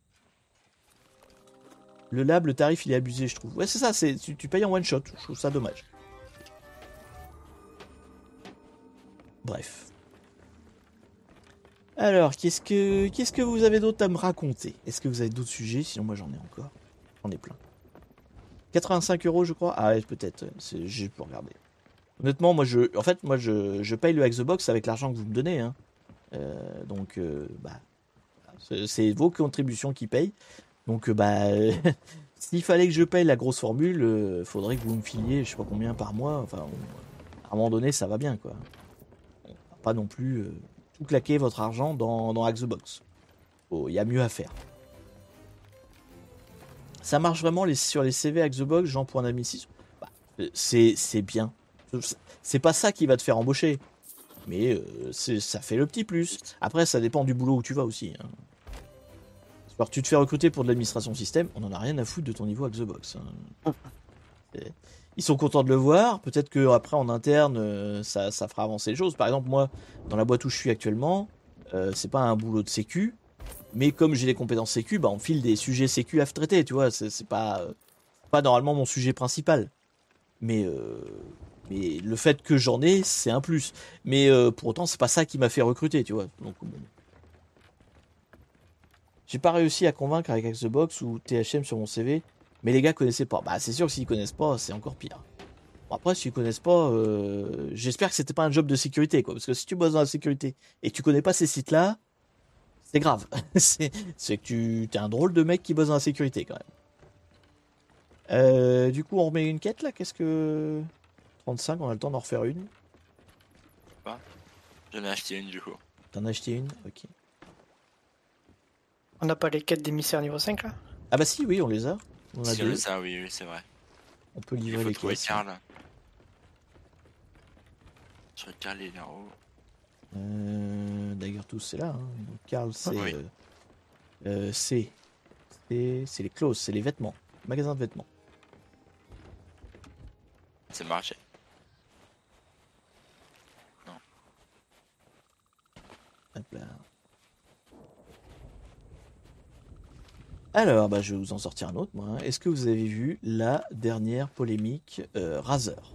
Le lab, le tarif il est abusé je trouve. Ouais c'est ça. C'est tu, tu payes en one shot. Je trouve ça dommage. Bref. Alors qu'est-ce que qu'est-ce que vous avez d'autre à me raconter? Est-ce que vous avez d'autres sujets? Sinon moi j'en ai encore. J'en ai plein. quatre-vingt-cinq euros je crois. Ah ouais, peut-être. C'est j'ai pu regarder. Honnêtement, moi je, en fait, moi je, je paye le Xbox avec l'argent que vous me donnez, hein. Euh, donc, euh, bah, c'est c'est vos contributions qui payent. Donc, euh, bah, euh, s'il fallait que je paye la grosse formule, euh, faudrait que vous me filiez, je sais pas combien par mois. Enfin, on- à un moment donné, ça va bien, quoi. On va pas non plus euh, tout claquer votre argent dans, dans Xbox. Il y a mieux à faire. Ça marche vraiment les, sur les C V Xbox, genre pour un admin six. Bah, euh, c'est c'est bien. C'est pas ça qui va te faire embaucher. Mais euh, c'est- ça fait le petit plus. Après, ça dépend du boulot où tu vas aussi. Hein. Alors, tu te fais recruter pour de l'administration système, on en a rien à foutre de ton niveau Xbox. Hein. C'est- Ils sont contents de le voir. Peut-être que après en interne, euh, ça, ça fera avancer les choses. Par exemple, moi, dans la boîte où je suis actuellement, euh, c'est pas un boulot de sécu, mais comme j'ai des compétences sécu, bah, on file des sujets sécu à traiter. Tu vois, c'est c'est pas, euh, pas normalement mon sujet principal. Mais, euh, mais le fait que j'en ai, c'est un plus. Mais euh, pour autant, c'est pas ça qui m'a fait recruter, tu vois. Donc, bon. J'ai pas réussi à convaincre avec Xbox ou T H M sur mon C V, mais les gars connaissaient pas. Bah, c'est sûr que s'ils connaissent pas, c'est encore pire. Bon, après, s'ils connaissent pas, euh, j'espère que c'était pas un job de sécurité, quoi. Parce que si tu bosses dans la sécurité et que tu connais pas ces sites-là, c'est grave. c'est, c'est que tu t'es un drôle de mec qui bosse dans la sécurité quand même. Euh, du coup, on remet une quête là. Qu'est-ce que trente-cinq, on a le temps d'en refaire une. J'en ai acheté une du coup. T'en as acheté une? Ok. On n'a pas les quêtes d'émissaire niveau cinq là? Ah bah si, oui, on les a. On a Si on deux. le sait, oui, oui, c'est vrai. On peut Il livrer faut les trouver caisses. Karl. Sur Karl, il est en haut. Euh, D'ailleurs, tous c'est là. Hein. Donc, Karl, c'est Oui. euh, euh, c'est c'est c'est les clothes, c'est les vêtements, magasin de vêtements. C'est marché. Hop là. Alors, bah, je vais vous en sortir un autre, moi. hein. Est-ce que vous avez vu la dernière polémique euh, Razer?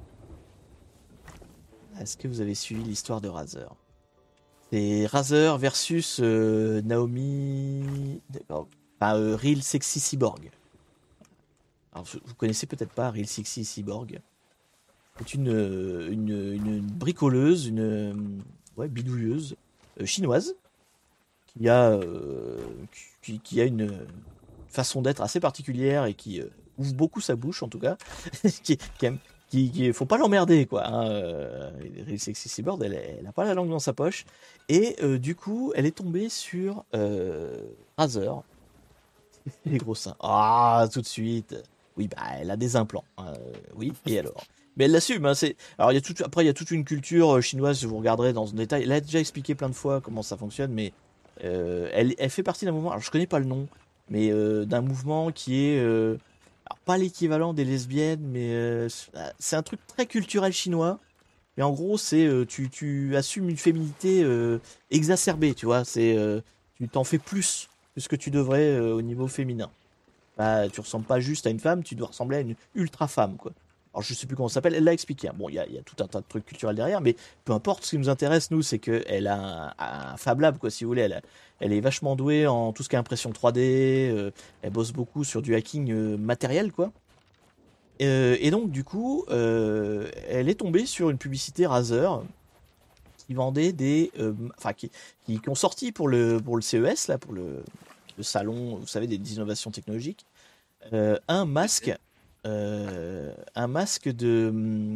Est-ce que vous avez suivi l'histoire de Razer? C'est Razer versus euh, Naomi... Enfin, euh, Real Sexy Cyborg. Alors, vous vous connaissez peut-être pas Real Sexy Cyborg. C'est une, euh, une, une bricoleuse, une euh, ouais, bidouilleuse euh, chinoise qui a, euh, qui, qui a une façon d'être assez particulière et qui euh, ouvre beaucoup sa bouche en tout cas. qui, qui, aime- qui, qui- faut pas l'emmerder quoi. Hein. Euh, Real Sexy Cyborg, elle, elle a pas la langue dans sa poche et euh, du coup, elle est tombée sur euh, Razer. Les gros seins. Ah, tout de suite. Oui, bah, elle a des implants. Euh, oui, et alors? Mais elle l'assume. Hein, c'est... Alors, il y a tout... après, il y a toute une culture euh, chinoise, si vous regarderez dans ce détail. Elle a déjà expliqué plein de fois comment ça fonctionne, mais euh, elle... elle fait partie d'un mouvement. Alors, je connais pas le nom, mais euh, d'un mouvement qui est. Euh... Alors, pas l'équivalent des lesbiennes, mais euh, c'est un truc très culturel chinois. Mais en gros, c'est euh, tu, tu assumes une féminité euh, exacerbée, tu vois. C'est euh, tu t'en fais plus que ce que tu devrais euh, au niveau féminin. Bah, tu ressembles pas juste à une femme, tu dois ressembler à une ultra femme, quoi. Alors je sais plus comment ça s'appelle, elle l'a expliqué. hein. Bon, il y a, il y a tout un tas de trucs culturels derrière, mais peu importe. Ce qui nous intéresse nous, c'est que elle a un, un Fab Lab, quoi, si vous voulez. Elle, a- elle est vachement douée en tout ce qui est impression trois D. euh, elle bosse beaucoup sur du hacking euh, matériel, quoi. Euh, et donc, du coup, euh, elle est tombée sur une publicité Razer qui vendait des. euh, Enfin, qui, qui, qui ont sorti pour le, pour le C E S, là, pour le, le salon, vous savez, des innovations technologiques, euh, un masque. euh, un masque de,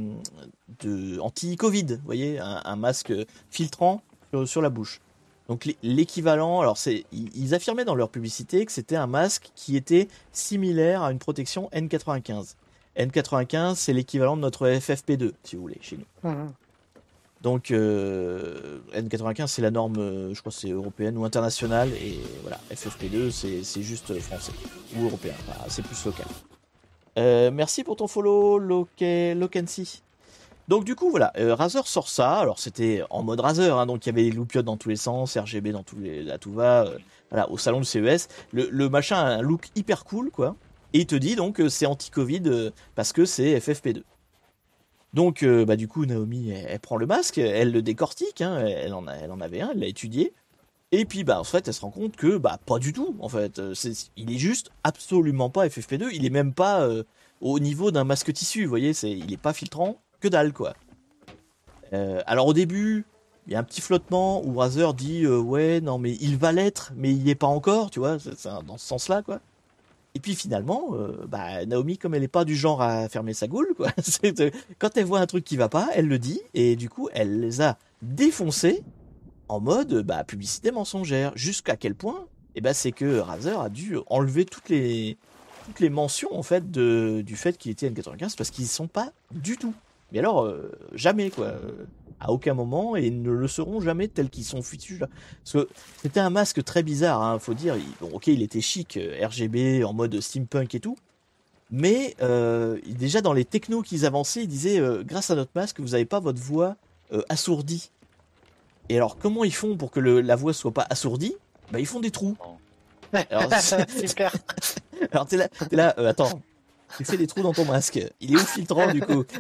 de anti-Covid, vous voyez, un, un masque filtrant sur, sur la bouche. Donc l'é- l'équivalent, alors c'est, ils ils affirmaient dans leur publicité que c'était un masque qui était similaire à une protection N quatre-vingt-quinze. N quatre-vingt-quinze, c'est l'équivalent de notre F F P deux, si vous voulez, chez nous. Mhm. Donc euh, N quatre-vingt-quinze, c'est la norme, euh, je crois que c'est européenne ou internationale, et voilà, F F P deux, c'est c'est juste français ou européen, enfin, c'est plus local. Euh, merci pour ton follow, Loke- Lokensi. Donc du coup, voilà, euh, Razer sort ça. Alors c'était en mode Razer, hein, donc il y avait les loupiottes dans tous les sens, R G B dans tous les, là tout va. euh, voilà, au salon de C E S, le, le machin a un look hyper cool, quoi. Et il te dit donc que c'est anti-Covid euh, parce que c'est F F P deux. Donc euh, bah du coup, Naomi, elle, elle prend le masque, elle le décortique, hein, elle en a, elle en avait un, elle l'a étudié. Et puis bah en fait, elle se rend compte que bah pas du tout. En fait, Euh, c'est, il est juste absolument pas F F P deux. Il est même pas euh, au niveau d'un masque tissu. Vous voyez, c'est, il est pas filtrant, que dalle quoi. Euh, alors au début, il y a un petit flottement où Razer dit euh, ouais non mais il va l'être, mais il y est pas encore, tu vois, c'est, c'est dans ce sens-là quoi. Et puis finalement, euh, bah, Naomi, comme elle est pas du genre à fermer sa goule, quoi, c'est, euh, quand elle voit un truc qui va pas, elle le dit, et du coup, elle les a défoncés en mode bah, publicité mensongère. Jusqu'à quel point? Et ben c'est que Razer a dû enlever toutes les toutes les mentions en fait de, du fait qu'il était N quatre-vingt-quinze parce qu'ils y sont pas du tout. Mais alors euh, jamais quoi, Euh, à aucun moment et ils ne le seront jamais tels qu'ils sont fichus là. Parce que c'était un masque très bizarre, hein, faut dire. Il- bon, ok, il était chic, euh, R G B en mode steampunk et tout. Mais euh, déjà dans les technos qu'ils avançaient, ils disaient euh, grâce à notre masque, vous n'avez pas votre voix euh, assourdie. Et alors, comment ils font pour que le- la voix soit pas assourdie? Bah, ils font des trous. Alors, Super. alors t'es là, t'es là euh, attends, tu fais des trous dans ton masque. Il est où le filtrant du coup?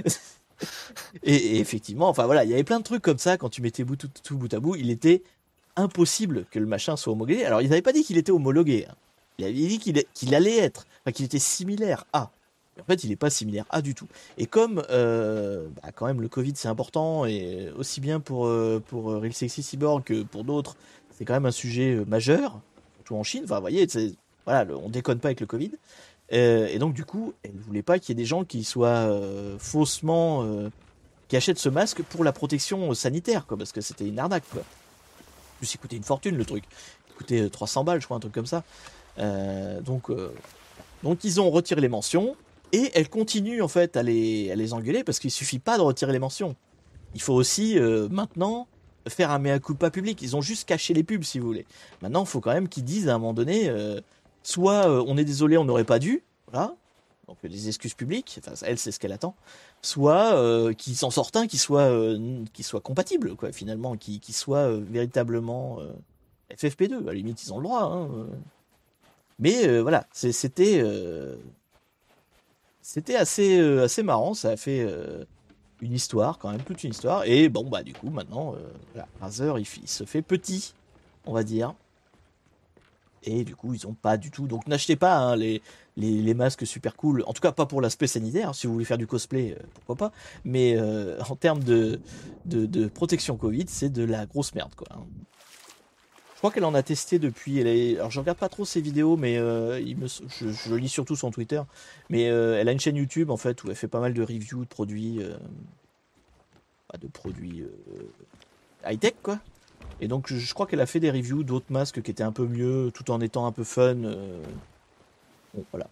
et, et effectivement, enfin voilà, il y avait plein de trucs comme ça quand tu mettais bout, tout, tout bout à bout. Il était impossible que le machin soit homologué. Alors, ils n'avaient pas dit qu'il était homologué. Hein. Il avait dit qu'il qu'il allait être, enfin qu'il était similaire à. En fait, il n'est pas similaire à du tout. Et comme, euh, bah, quand même, le Covid, c'est important, et aussi bien pour, euh, pour euh, Real Sexy Cyborg que pour d'autres, c'est quand même un sujet euh, majeur, surtout en Chine. Enfin, vous voyez, c'est, voilà, le- on déconne pas avec le Covid. Euh, et donc, du coup, elle ne voulait pas qu'il y ait des gens qui soient euh, faussement, euh, qui achètent ce masque pour la protection euh, sanitaire, quoi, parce que c'était une arnaque, quoi. En plus, il coûtait une fortune, le truc. Il coûtait euh, trois cents balles, je crois, un truc comme ça. Euh, donc, euh, donc, ils ont retiré les mentions et elle continue, en fait, à les, à les engueuler parce qu'il suffit pas de retirer les mentions. Il faut aussi, euh, maintenant, faire un mea culpa public. Ils ont juste caché les pubs, si vous voulez. Maintenant, il faut quand même qu'ils disent à un moment donné, euh, soit euh, on est désolé, on n'aurait pas dû, voilà, donc euh, des excuses publiques, enfin elle c'est ce qu'elle attend, soit euh, qu'ils s'en sortent un qui soit, euh, qui soit compatible, quoi, finalement, qui, qui soit euh, véritablement euh, F F P deux, à la limite ils ont le droit, hein, euh. Mais euh, voilà, c'est- c'était euh, c'était assez, euh, assez marrant, ça a fait euh, une histoire, quand même, toute une histoire, et bon, bah du coup, maintenant, euh, voilà, Razer, il, f- il se fait petit, on va dire. Et du coup, ils ont pas du tout. Donc n'achetez pas hein, les, les, les masques super cool. En tout cas, pas pour l'aspect sanitaire. Si vous voulez faire du cosplay, euh, pourquoi pas. Mais euh, en termes de, de, de protection Covid, c'est de la grosse merde, quoi. Je crois qu'elle en a testé depuis. Elle est... Alors, je regarde pas trop ses vidéos, mais euh, il me... je, je lis surtout son Twitter. Mais euh, elle a une chaîne YouTube, en fait, où elle fait pas mal de reviews de produits. Euh... bah, de produits euh, high-tech, quoi. Et donc, je, je crois qu'elle a fait des reviews d'autres masques qui étaient un peu mieux, tout en étant un peu fun. euh, Bon, voilà.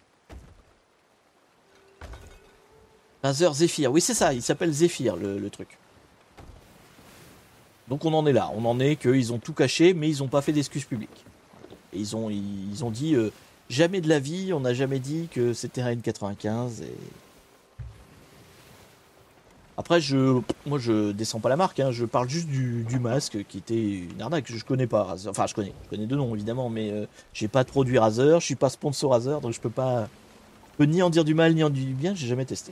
Razer Zephyr. Oui, c'est ça. Il s'appelle Zephyr, le, le truc. Donc, on en est là. On en est qu'ils ont tout caché, mais ils n'ont pas fait d'excuses publiques. Et ils ont, ils, ils ont dit euh, jamais de la vie, on n'a jamais dit que c'était un N quatre-vingt-quinze. Et... Après, je, moi, je descends pas la marque. Hein, je parle juste du, du masque qui était une arnaque. Je, je connais pas Razer. Enfin, je connais. Je connais deux noms, évidemment, mais euh, j'ai pas de produit Razer. Je suis pas sponsor Razer, donc je peux pas. Je peux ni en dire du mal ni en dire du bien. J'ai jamais testé.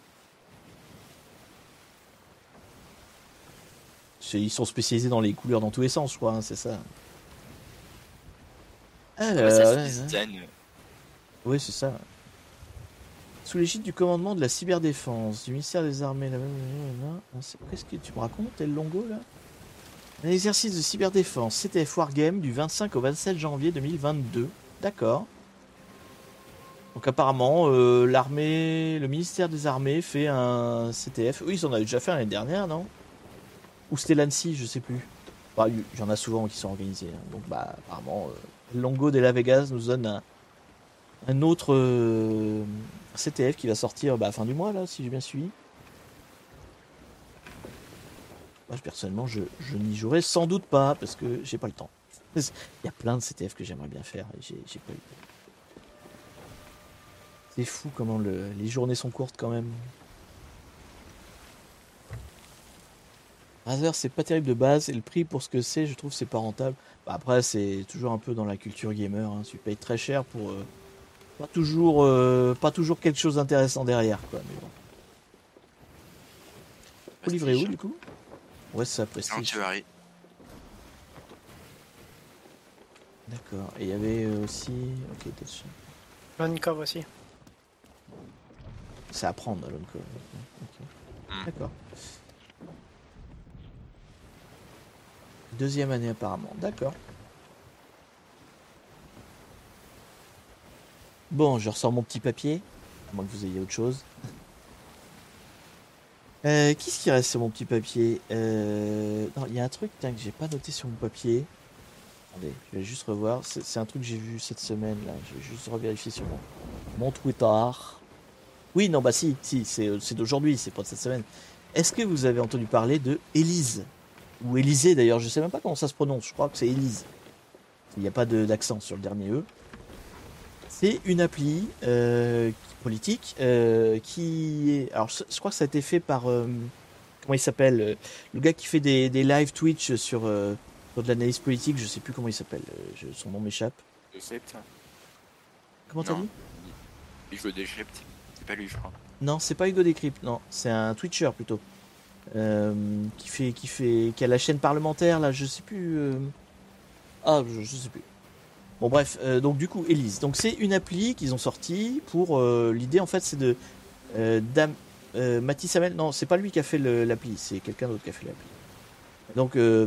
C'est- Ils sont spécialisés dans les couleurs dans tous les sens, je crois, hein, c'est ça. Alors, Ouais, ça, c'est ouais, des ouais. designs. Oui, c'est ça. Sous l'égide du commandement de la cyberdéfense, du ministère des Armées, la... Qu'est-ce que tu me racontes, El Longo, là? Un exercice de cyberdéfense, C T F Wargame, du vingt-cinq au vingt-sept janvier deux mille vingt-deux. D'accord. Donc apparemment, euh, l'armée, le ministère des Armées fait un C T F. Oui, ils en avaient déjà fait un l'année dernière, non? Ou c'était l'Annecy, je sais plus. Bah, il y en a souvent qui sont organisés. Hein. Donc bah apparemment, euh, El Longo de la Vegas nous donne un, un autre euh, C T F qui va sortir bah, à la fin du mois, là, si j'ai bien suivi. Moi, personnellement, je, je n'y jouerai sans doute pas, parce que j'ai pas le temps. Il y a plein de C T F que j'aimerais bien faire, et j'ai, j'ai pas eu. C'est fou comment le, les journées sont courtes, quand même. Razer, c'est pas terrible de base, et le prix, pour ce que c'est, je trouve, c'est pas rentable. Bah, après, c'est toujours un peu dans la culture gamer, hein. Tu payes très cher pour... Euh, pas toujours, euh, pas toujours quelque chose d'intéressant derrière, quoi. Mais bon. Faut livrer où, du coup? Ouais, c'est ça, Prestige. Sanctuary. D'accord. Et il y avait euh, aussi... Ok, peut-être... Loncov aussi. C'est à prendre, là, donc... Ok. Hmm. D'accord. Deuxième année, apparemment. D'accord. Bon, je ressors mon petit papier. À moins que vous ayez autre chose. Euh, Qu'est-ce qui reste sur mon petit papier euh... Non, il y a un truc putain, que j'ai pas noté sur mon papier. Attendez, je vais juste revoir. C'est c'est un truc que j'ai vu cette semaine, là. Je vais juste revérifier sur mon, mon Twitter. Oui, non, bah si, si, c'est c'est d'aujourd'hui, c'est pas de cette semaine. Est-ce que vous avez entendu parler de Élise? Ou Élysée, d'ailleurs, je sais même pas comment ça se prononce. Je crois que c'est Élise. Il n'y a pas de- d'accent sur le dernier E. C'est une appli euh, politique euh, qui est... Alors, je, je crois que ça a été fait par... euh, comment il s'appelle euh, Le gars qui fait des, des live Twitch sur, euh, sur de l'analyse politique, je sais plus comment il s'appelle. euh, je- son nom m'échappe. Décrypte. Comment t'as Non. dit Je le décrypte. C'est pas lui, je crois. Non, c'est pas Hugo Décrypte, non. C'est un Twitcher, plutôt. Euh, qui fait... Qui fait... Qui a la chaîne parlementaire, là, je sais plus... euh, Ah, je, je sais plus. Bon bref, euh, donc du coup, Elise. Donc c'est une appli qu'ils ont sortie pour... euh, L'idée en fait c'est de... Euh, Dam, euh, Mathis Hamel, non c'est pas lui qui a fait le- l'appli, c'est quelqu'un d'autre qui a fait l'appli. Donc euh,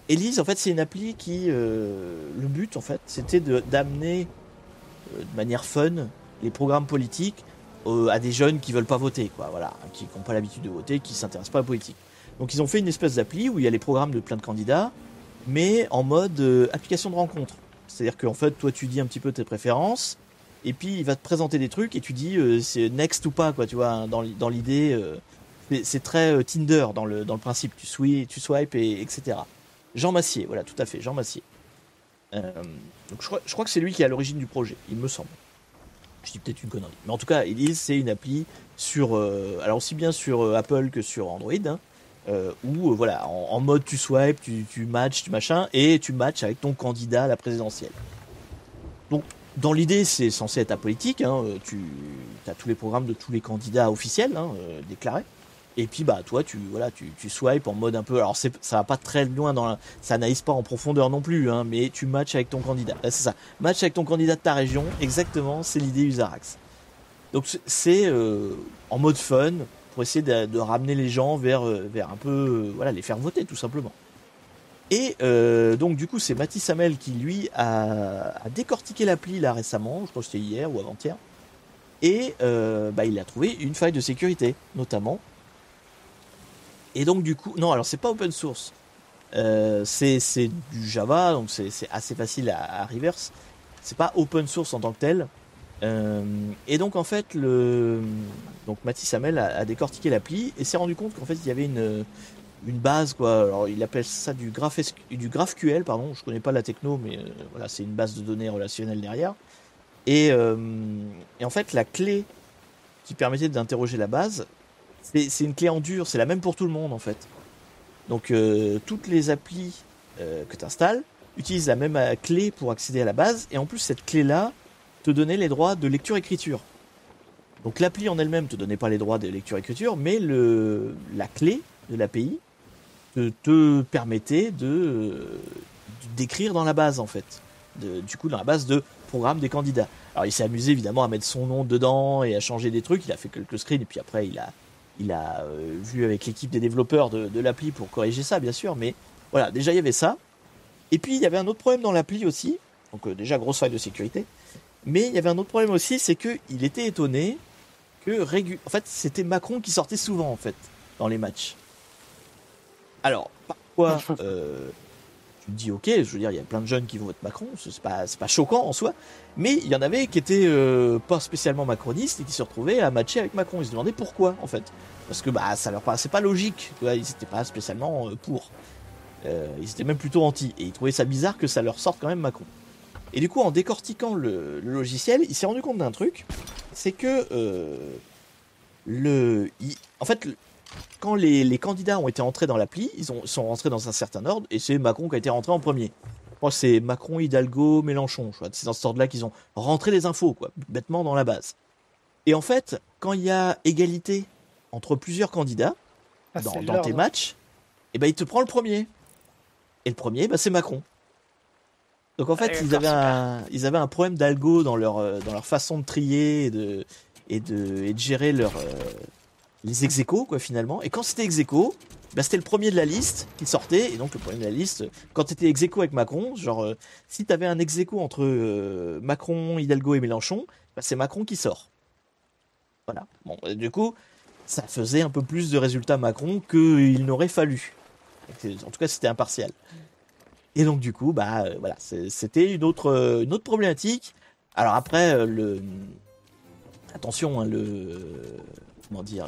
Elise, en fait, c'est une appli qui, euh, le but, en fait, c'était de, d'amener euh, de manière fun les programmes politiques euh, à des jeunes qui veulent pas voter, quoi, voilà, qui n'ont pas l'habitude de voter, qui s'intéressent pas à la politique. Donc, ils ont fait une espèce d'appli où il y a les programmes de plein de candidats, mais en mode euh, application de rencontre. C'est-à-dire qu'en fait, toi, tu dis un petit peu tes préférences, et puis il va te présenter des trucs et tu dis euh, c'est next ou pas, quoi, tu vois, hein, dans, dans l'idée, euh, c'est, c'est très euh, Tinder dans le dans le principe, tu swi- tu swipes et etc. Jean Massier, voilà, tout à fait, Jean Massier. Euh, donc je crois, je crois que c'est lui qui est à l'origine du projet, il me semble. Je dis peut-être une connerie. Mais en tout cas, Elise, c'est une appli sur, euh, alors aussi bien sur euh, Apple que sur Android, hein, euh, où euh, voilà, en, en mode tu swipes, tu, tu matches, tu machin, et tu matches avec ton candidat à la présidentielle. Donc, dans l'idée, c'est censé être apolitique, hein, euh, tu as tous les programmes de tous les candidats officiels, hein, euh, déclarés. Et puis bah toi tu voilà tu, tu swipes en mode un peu, alors c'est, ça va pas très loin dans la, ça n'analyse pas en profondeur non plus, hein, mais tu matches avec ton candidat. Là, c'est ça, match avec ton candidat de ta région, exactement, c'est l'idée Usarax. Donc c'est euh, en mode fun pour essayer de, de ramener les gens vers euh, vers un peu euh, voilà, les faire voter tout simplement. Et euh, donc du coup c'est Mathis Hamel qui lui a, a décortiqué l'appli là récemment, je crois que c'était hier ou avant-hier, et euh, bah, il a trouvé une faille de sécurité notamment. Et donc du coup, non, alors c'est pas open source, euh, c'est, c'est du Java, donc c'est, c'est assez facile à, à reverse. C'est pas open source en tant que tel. Euh, et donc en fait, le, donc Mathis Hamel a, a décortiqué l'appli et s'est rendu compte qu'en fait il y avait une, une base, quoi. Alors il appelle ça du graph, du GraphQL, pardon. Je connais pas la techno, mais euh, voilà, c'est une base de données relationnelle derrière. Et, euh, et en fait, la clé qui permettait d'interroger la base, c'est, c'est une clé en dur, c'est la même pour tout le monde en fait. Donc euh, toutes les applis euh, que tu installes utilisent la même euh, clé pour accéder à la base, et en plus cette clé-là te donnait les droits de lecture-écriture. Donc l'appli en elle-même te donnait pas les droits de lecture-écriture, mais le, la clé de l'A P I te, te permettait de, euh, d'écrire dans la base en fait. De, du coup dans la base de programme des candidats. Alors il s'est amusé évidemment à mettre son nom dedans et à changer des trucs, il a fait quelques screens et puis après il a Il a euh, vu avec l'équipe des développeurs de, de l'appli pour corriger ça, bien sûr. Mais voilà, déjà, il y avait ça. Et puis, il y avait un autre problème dans l'appli aussi. Donc, euh, déjà, grosse faille de sécurité. Mais il y avait un autre problème aussi, c'est qu'il était étonné que... Régu... En fait, c'était Macron qui sortait souvent, en fait, dans les matchs. Alors, parfois, euh, tu te dis, ok, je veux dire, il y a plein de jeunes qui votent Macron. C'est pas, c'est pas choquant en soi. Mais il y en avait qui étaient euh, pas spécialement macronistes et qui se retrouvaient à matcher avec Macron. Ils se demandaient pourquoi, en fait. Parce que bah, ça leur paraissait pas logique. Tu vois, ils n'étaient pas spécialement euh, pour. Euh, ils étaient même plutôt anti. Et ils trouvaient ça bizarre que ça leur sorte quand même Macron. Et du coup, en décortiquant le, le logiciel, il s'est rendu compte d'un truc. C'est que, euh, le, il, en fait, quand les, les candidats ont été entrés dans l'appli, ils ont, sont rentrés dans un certain ordre. Et c'est Macron qui a été rentré en premier. Moi, c'est Macron, Hidalgo, Mélenchon. Je vois. C'est dans cet ordre-là qu'ils ont rentré les infos, quoi, bêtement dans la base. Et en fait, quand il y a égalité entre plusieurs candidats Ah, dans, c'est dans l'heure, tes non matchs, et ben il te prend le premier. Et le premier, bah, c'est Macron. Donc en fait, Ah, ils d'accord, avaient un, ils avaient un problème d'algo dans leur, euh, dans leur façon de trier et de, et de, et de gérer leur, euh, les ex-aequo, quoi, finalement. Et quand c'était ex-aequo, bah, c'était le premier de la liste qui sortait. Et donc le premier de la liste, quand t'étais ex-aequo avec Macron, genre, euh, si t'avais un ex-aequo entre euh, Macron, Hidalgo et Mélenchon, bah, c'est Macron qui sort. Voilà. Bon, euh, du coup, ça faisait un peu plus de résultats Macron qu'il n'aurait fallu. En tout cas, c'était impartial. Et donc, du coup, bah, euh, voilà, c'est, c'était une autre, euh, une autre problématique. Alors après, euh, le, attention, hein, le, comment dire,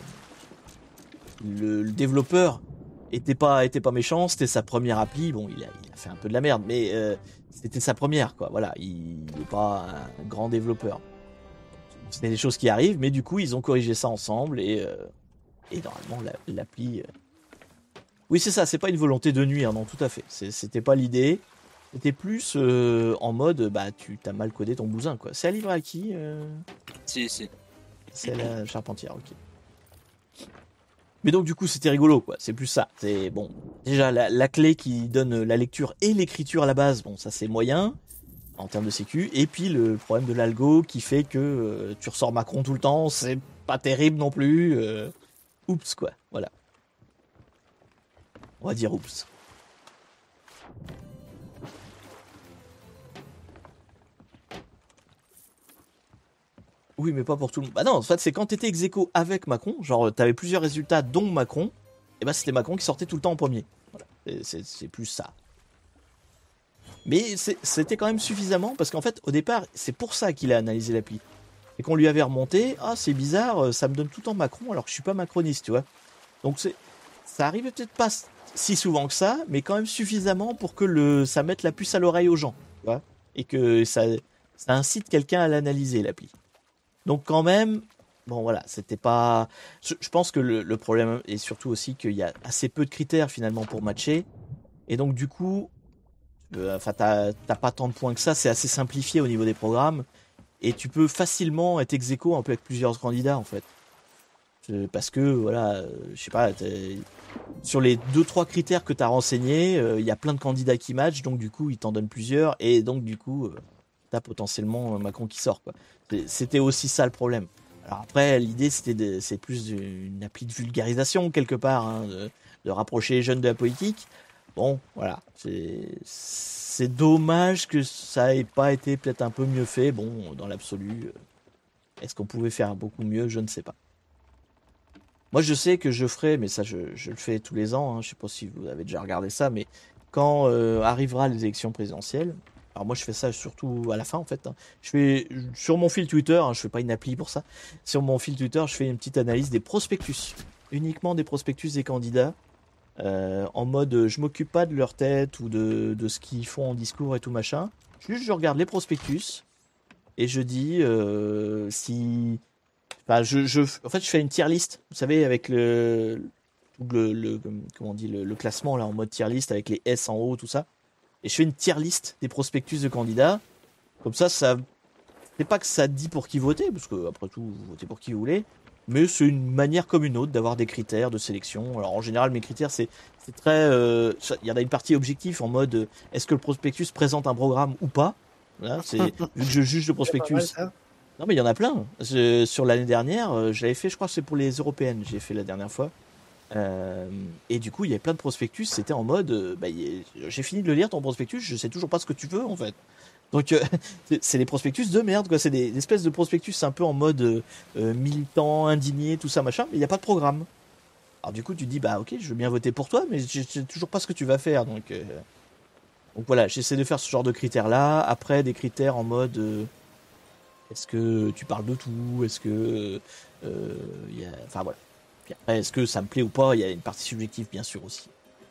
le, le, le développeur était pas, était pas méchant. C'était sa première appli. Bon, il a, il a fait un peu de la merde, mais euh, c'était sa première, quoi. Voilà, il n'est pas un grand développeur. C'était des choses qui arrivent, mais du coup, ils ont corrigé ça ensemble et, euh, et normalement, la, l'appli. Euh... Oui, c'est ça, c'est pas une volonté de nuire, non, tout à fait. C'est, c'était pas l'idée. C'était plus euh, en mode, bah, tu t'as mal codé ton bousin, quoi. C'est à livrer à qui euh... Si, si. C'est à la charpentière, ok. Mais donc, du coup, c'était rigolo, quoi. C'est plus ça. C'est bon. Déjà, la, la clé qui donne la lecture et l'écriture à la base, bon, ça c'est moyen. En termes de sécu, et puis le problème de l'algo qui fait que euh, tu ressors Macron tout le temps, c'est pas terrible non plus. Euh, oups, quoi, voilà. On va dire oups. Oui, mais pas pour tout le monde. Bah non, en fait, c'est quand t'étais ex aequo avec Macron, genre t'avais plusieurs résultats, dont Macron, et bah c'était Macron qui sortait tout le temps en premier. Voilà. C'est, c'est, c'est plus ça. Mais c'est, c'était quand même suffisamment, parce qu'en fait, au départ, c'est pour ça qu'il a analysé l'appli. Et qu'on lui avait remonté, ah c'est bizarre, ça me donne tout le temps Macron alors que je suis pas macroniste, tu vois. Donc c'est, ça arrive peut-être pas si souvent que ça, mais quand même suffisamment pour que le, ça mette la puce à l'oreille aux gens, tu vois. Et que ça, ça incite quelqu'un à l'analyser, l'appli. Donc quand même, bon voilà, c'était pas... Je, je pense que le, le problème est surtout aussi qu'il y a assez peu de critères finalement pour matcher. Et donc du coup, euh, enfin t'as, t'as pas tant de points que ça, c'est assez simplifié au niveau des programmes. Et tu peux facilement être ex aequo un peu avec plusieurs candidats en fait. Euh, Parce que voilà, euh, je sais pas, t'es- sur les deux trois critères que tu as renseignés, euh, il y a plein de candidats qui matchent, donc du coup ils t'en donnent plusieurs, et donc du coup euh, t'as potentiellement euh, Macron qui sort quoi. C'est- C'était aussi ça le problème. Alors après l'idée c'était de, c'est plus une appli de vulgarisation quelque part, hein, de, de rapprocher les jeunes de la politique. Bon voilà, c'est c'est dommage que ça ait pas été peut-être un peu mieux fait. Bon dans l'absolu, euh, est-ce qu'on pouvait faire beaucoup mieux? Je ne sais pas. Moi, je sais que je ferai, mais ça, je, je le fais tous les ans. Hein, je sais pas si vous avez déjà regardé ça, mais quand euh, arrivera les élections présidentielles, alors moi, je fais ça surtout à la fin, en fait. Hein. Je fais sur mon fil Twitter, hein, je fais pas une appli pour ça. Sur mon fil Twitter, je fais une petite analyse des prospectus, uniquement des prospectus des candidats, euh, en mode, euh, je m'occupe pas de leur tête ou de, de ce qu'ils font en discours et tout machin. Juste, je regarde les prospectus et je dis euh, si Enfin, je, je, en fait, je fais une tier list, vous savez, avec le, le, le- comment on dit, le, le classement là en mode tier list avec les S en haut, tout ça. Et je fais une tier list des prospectus de candidats. Comme ça, ça, c'est pas que ça dit pour qui voter, parce que après tout, vous votez pour qui vous voulez. Mais c'est une manière comme une autre d'avoir des critères de sélection. Alors en général, mes critères, c'est, c'est très, euh, ça- il y en a une partie objectif en mode, euh, est-ce que le prospectus présente un programme ou pas. Voilà, c'est vu que je juge le C'est pas mal, prospectus. ça. Non, mais il y en a plein. Je- sur l'année dernière, euh, j'avais fait, je crois que c'est pour les européennes, j'ai fait la dernière fois. Euh, et du coup, il y avait plein de prospectus. C'était en mode, euh, bah, y est- j'ai fini de le lire ton prospectus, je sais toujours pas ce que tu veux en fait. Donc, euh, c'est c'est des prospectus de merde, quoi. C'est des, des espèces de prospectus un peu en mode euh, euh, militant, indigné, tout ça, machin, mais il n'y a pas de programme. Alors, du coup, tu te dis, bah, ok, je veux bien voter pour toi, mais je je sais toujours pas ce que tu vas faire. Donc, euh, donc voilà, j'essaie de faire ce genre de critères-là. Après, des critères en mode. euh, est-ce que tu parles de tout? Est-ce que. euh, y a... Enfin voilà. Puis après, est-ce que ça me plaît ou pas? Il y a une partie subjective, bien sûr, aussi.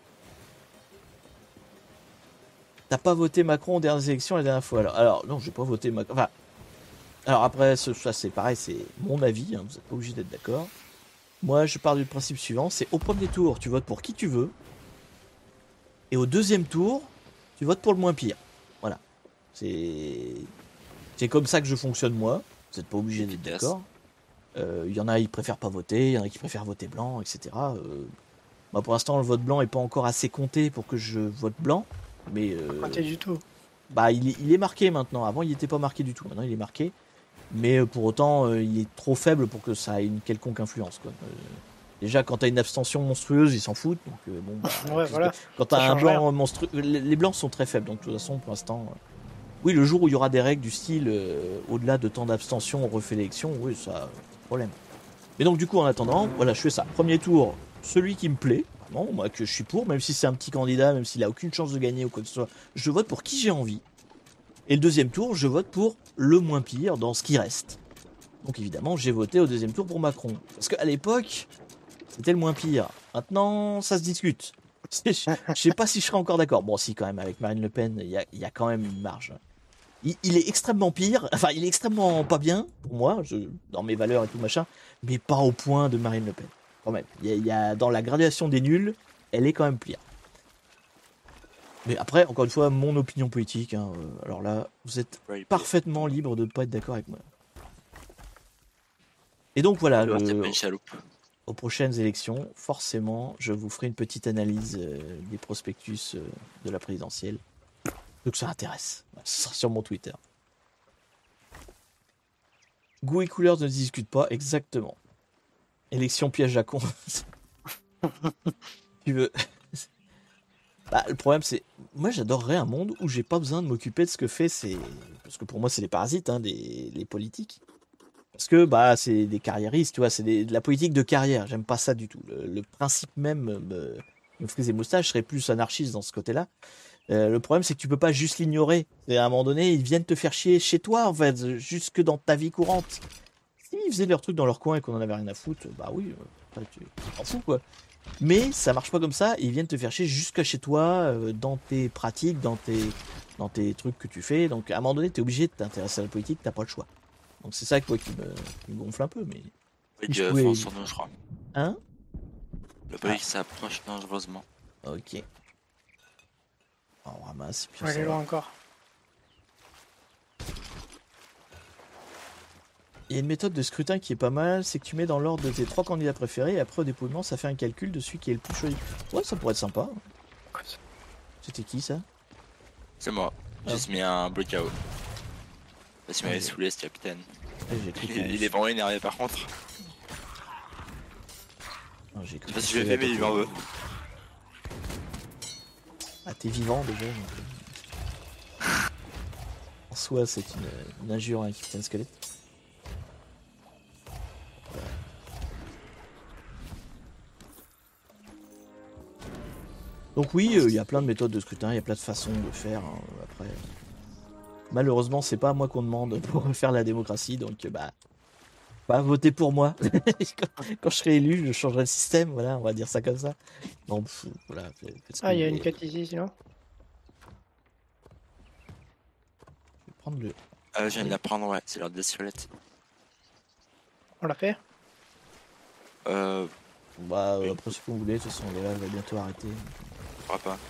T'as pas voté Macron aux dernières élections la dernière fois? Alors, alors non, j'ai pas voté Macron. Enfin, alors après, ce- ça c'est pareil, c'est mon avis, hein, vous n'êtes pas obligé d'être d'accord. Moi, je pars du principe suivant, c'est au premier tour, tu votes pour qui tu veux, et au deuxième tour, tu votes pour le moins pire. Voilà. C'est c'est comme ça que je fonctionne moi. Vous n'êtes pas obligé d'être Efficace. d'accord. Euh, Il y en a, ils préfèrent pas voter, il y en a qui préfèrent voter blanc, et cetera. Euh, moi, pour l'instant, le vote blanc est pas encore assez compté pour que je vote blanc, mais euh, Pas du tout. bah, il est, il est marqué maintenant. Avant, il n'était pas marqué du tout. Maintenant, il est marqué. Mais euh, pour autant, euh, il est trop faible pour que ça ait une quelconque influence, quoi. Euh, déjà, quand t'as une abstention monstrueuse, ils s'en foutent. Donc, euh, bon, bah, Ouais, qu'est-ce voilà. que- quand Ça t'as un change blanc monstrueux, les, les blancs sont très faibles. Donc, de toute façon, pour l'instant, euh, oui, le jour où il y aura des règles du style, euh, au-delà de temps d'abstention, on refait l'élection, oui, ça, pas de problème. Mais donc, du coup, en attendant, voilà, je fais ça. Premier tour, celui qui me plaît, vraiment, moi, que je suis pour, même si c'est un petit candidat, même s'il a aucune chance de gagner ou quoi que ce soit, je vote pour qui j'ai envie. Et le deuxième tour, je vote pour le moins pire dans ce qui reste. Donc évidemment, j'ai voté au deuxième tour pour Macron. Parce qu'à l'époque, c'était le moins pire. Maintenant, ça se discute. Je je sais pas si je serais encore d'accord. Bon, si, quand même, avec Marine Le Pen, il y a, il y a quand même une marge. Il, il est extrêmement pire, enfin, il est extrêmement pas bien, pour moi, je, dans mes valeurs et tout machin, mais pas au point de Marine Le Pen. Quand même. Il y a, il y a- dans la graduation des nuls, elle est quand même pire. Mais après, encore une fois, mon opinion politique, hein, euh, alors là, vous êtes Ouais, parfaitement libre de ne pas être d'accord avec moi. Et donc voilà, alors, t'es le- pas une chaloupe. aux prochaines élections, forcément, je vous ferai une petite analyse euh, des prospectus euh, de la présidentielle. Donc ça intéresse. Ce sera sur mon Twitter. Goût et couleurs ne se discutent pas, exactement. Élection piège à con. Tu veux. Bah, le problème, c'est. Moi, j'adorerais un monde où j'ai pas besoin de m'occuper de ce que fait ces. Parce que pour moi, c'est les parasites, hein, des... les politiques. Parce que bah c'est des carriéristes, tu vois, c'est des- de la politique de carrière. J'aime pas ça du tout. Le, le principe même me, me frise les moustaches. Je serais plus anarchiste dans ce côté-là. Euh, le problème, c'est que tu peux pas juste l'ignorer. Et à un moment donné, ils viennent te faire chier chez toi, en fait, jusque dans ta vie courante. S'ils faisaient leur truc dans leur coin et qu'on en avait rien à foutre, bah oui, euh, tu t'en fous, quoi. Mais ça marche pas comme ça. Ils viennent te faire chier jusqu'à chez toi, euh, dans tes pratiques, dans tes, dans tes trucs que tu fais. Donc à un moment donné, t'es obligé de t'intéresser à la politique, t'as pas le choix. Donc c'est ça quoi, qui, me, qui me gonfle un peu, mais... Et si je Dieu pouvais- fonce sur nous, je crois. Hein? Le pays qui s'approche dangereusement. Ok. On ramasse, puis On on va s'en aller va. loin encore. Il y a une méthode de scrutin qui est pas mal, c'est que tu mets dans l'ordre de tes trois candidats préférés et après au dépouillement ça fait un calcul de celui qui est le plus choisi. Ouais, ça pourrait être sympa. C'était qui ça? C'est moi. J'ai Ah. mis un bloc K O. Parce qu'il m'avait Ah, saoulé ce capitaine. Ah, j'ai cru Il, qu'on- il est vraiment énervé par contre. Ah, j'ai cru Je sais pas si qu'on je l'ai fait, mais il m'en veut. Ah, t'es vivant déjà. donc, euh. En soi, c'est une, une injure à un capitaine squelette. Donc oui, euh, il y a plein de méthodes de scrutin, il y a plein de façons de faire. Hein, après, malheureusement, c'est pas à moi qu'on demande pour faire la démocratie, donc euh, bah, pas voter pour moi. quand, quand je serai élu, je changerai le système. Voilà, on va dire ça comme ça. Non, pff, voilà. faites- faites ce que Ah, il y a vous une voulez. quête ici sinon. Je vais prendre le. Euh, je viens de la prendre, ouais, c'est l'heure des squelettes. On l'a fait. Euh, Bah, Oui. euh, après ce que vous voulez, de toute façon, Léa va bientôt arrêter. je crois pas.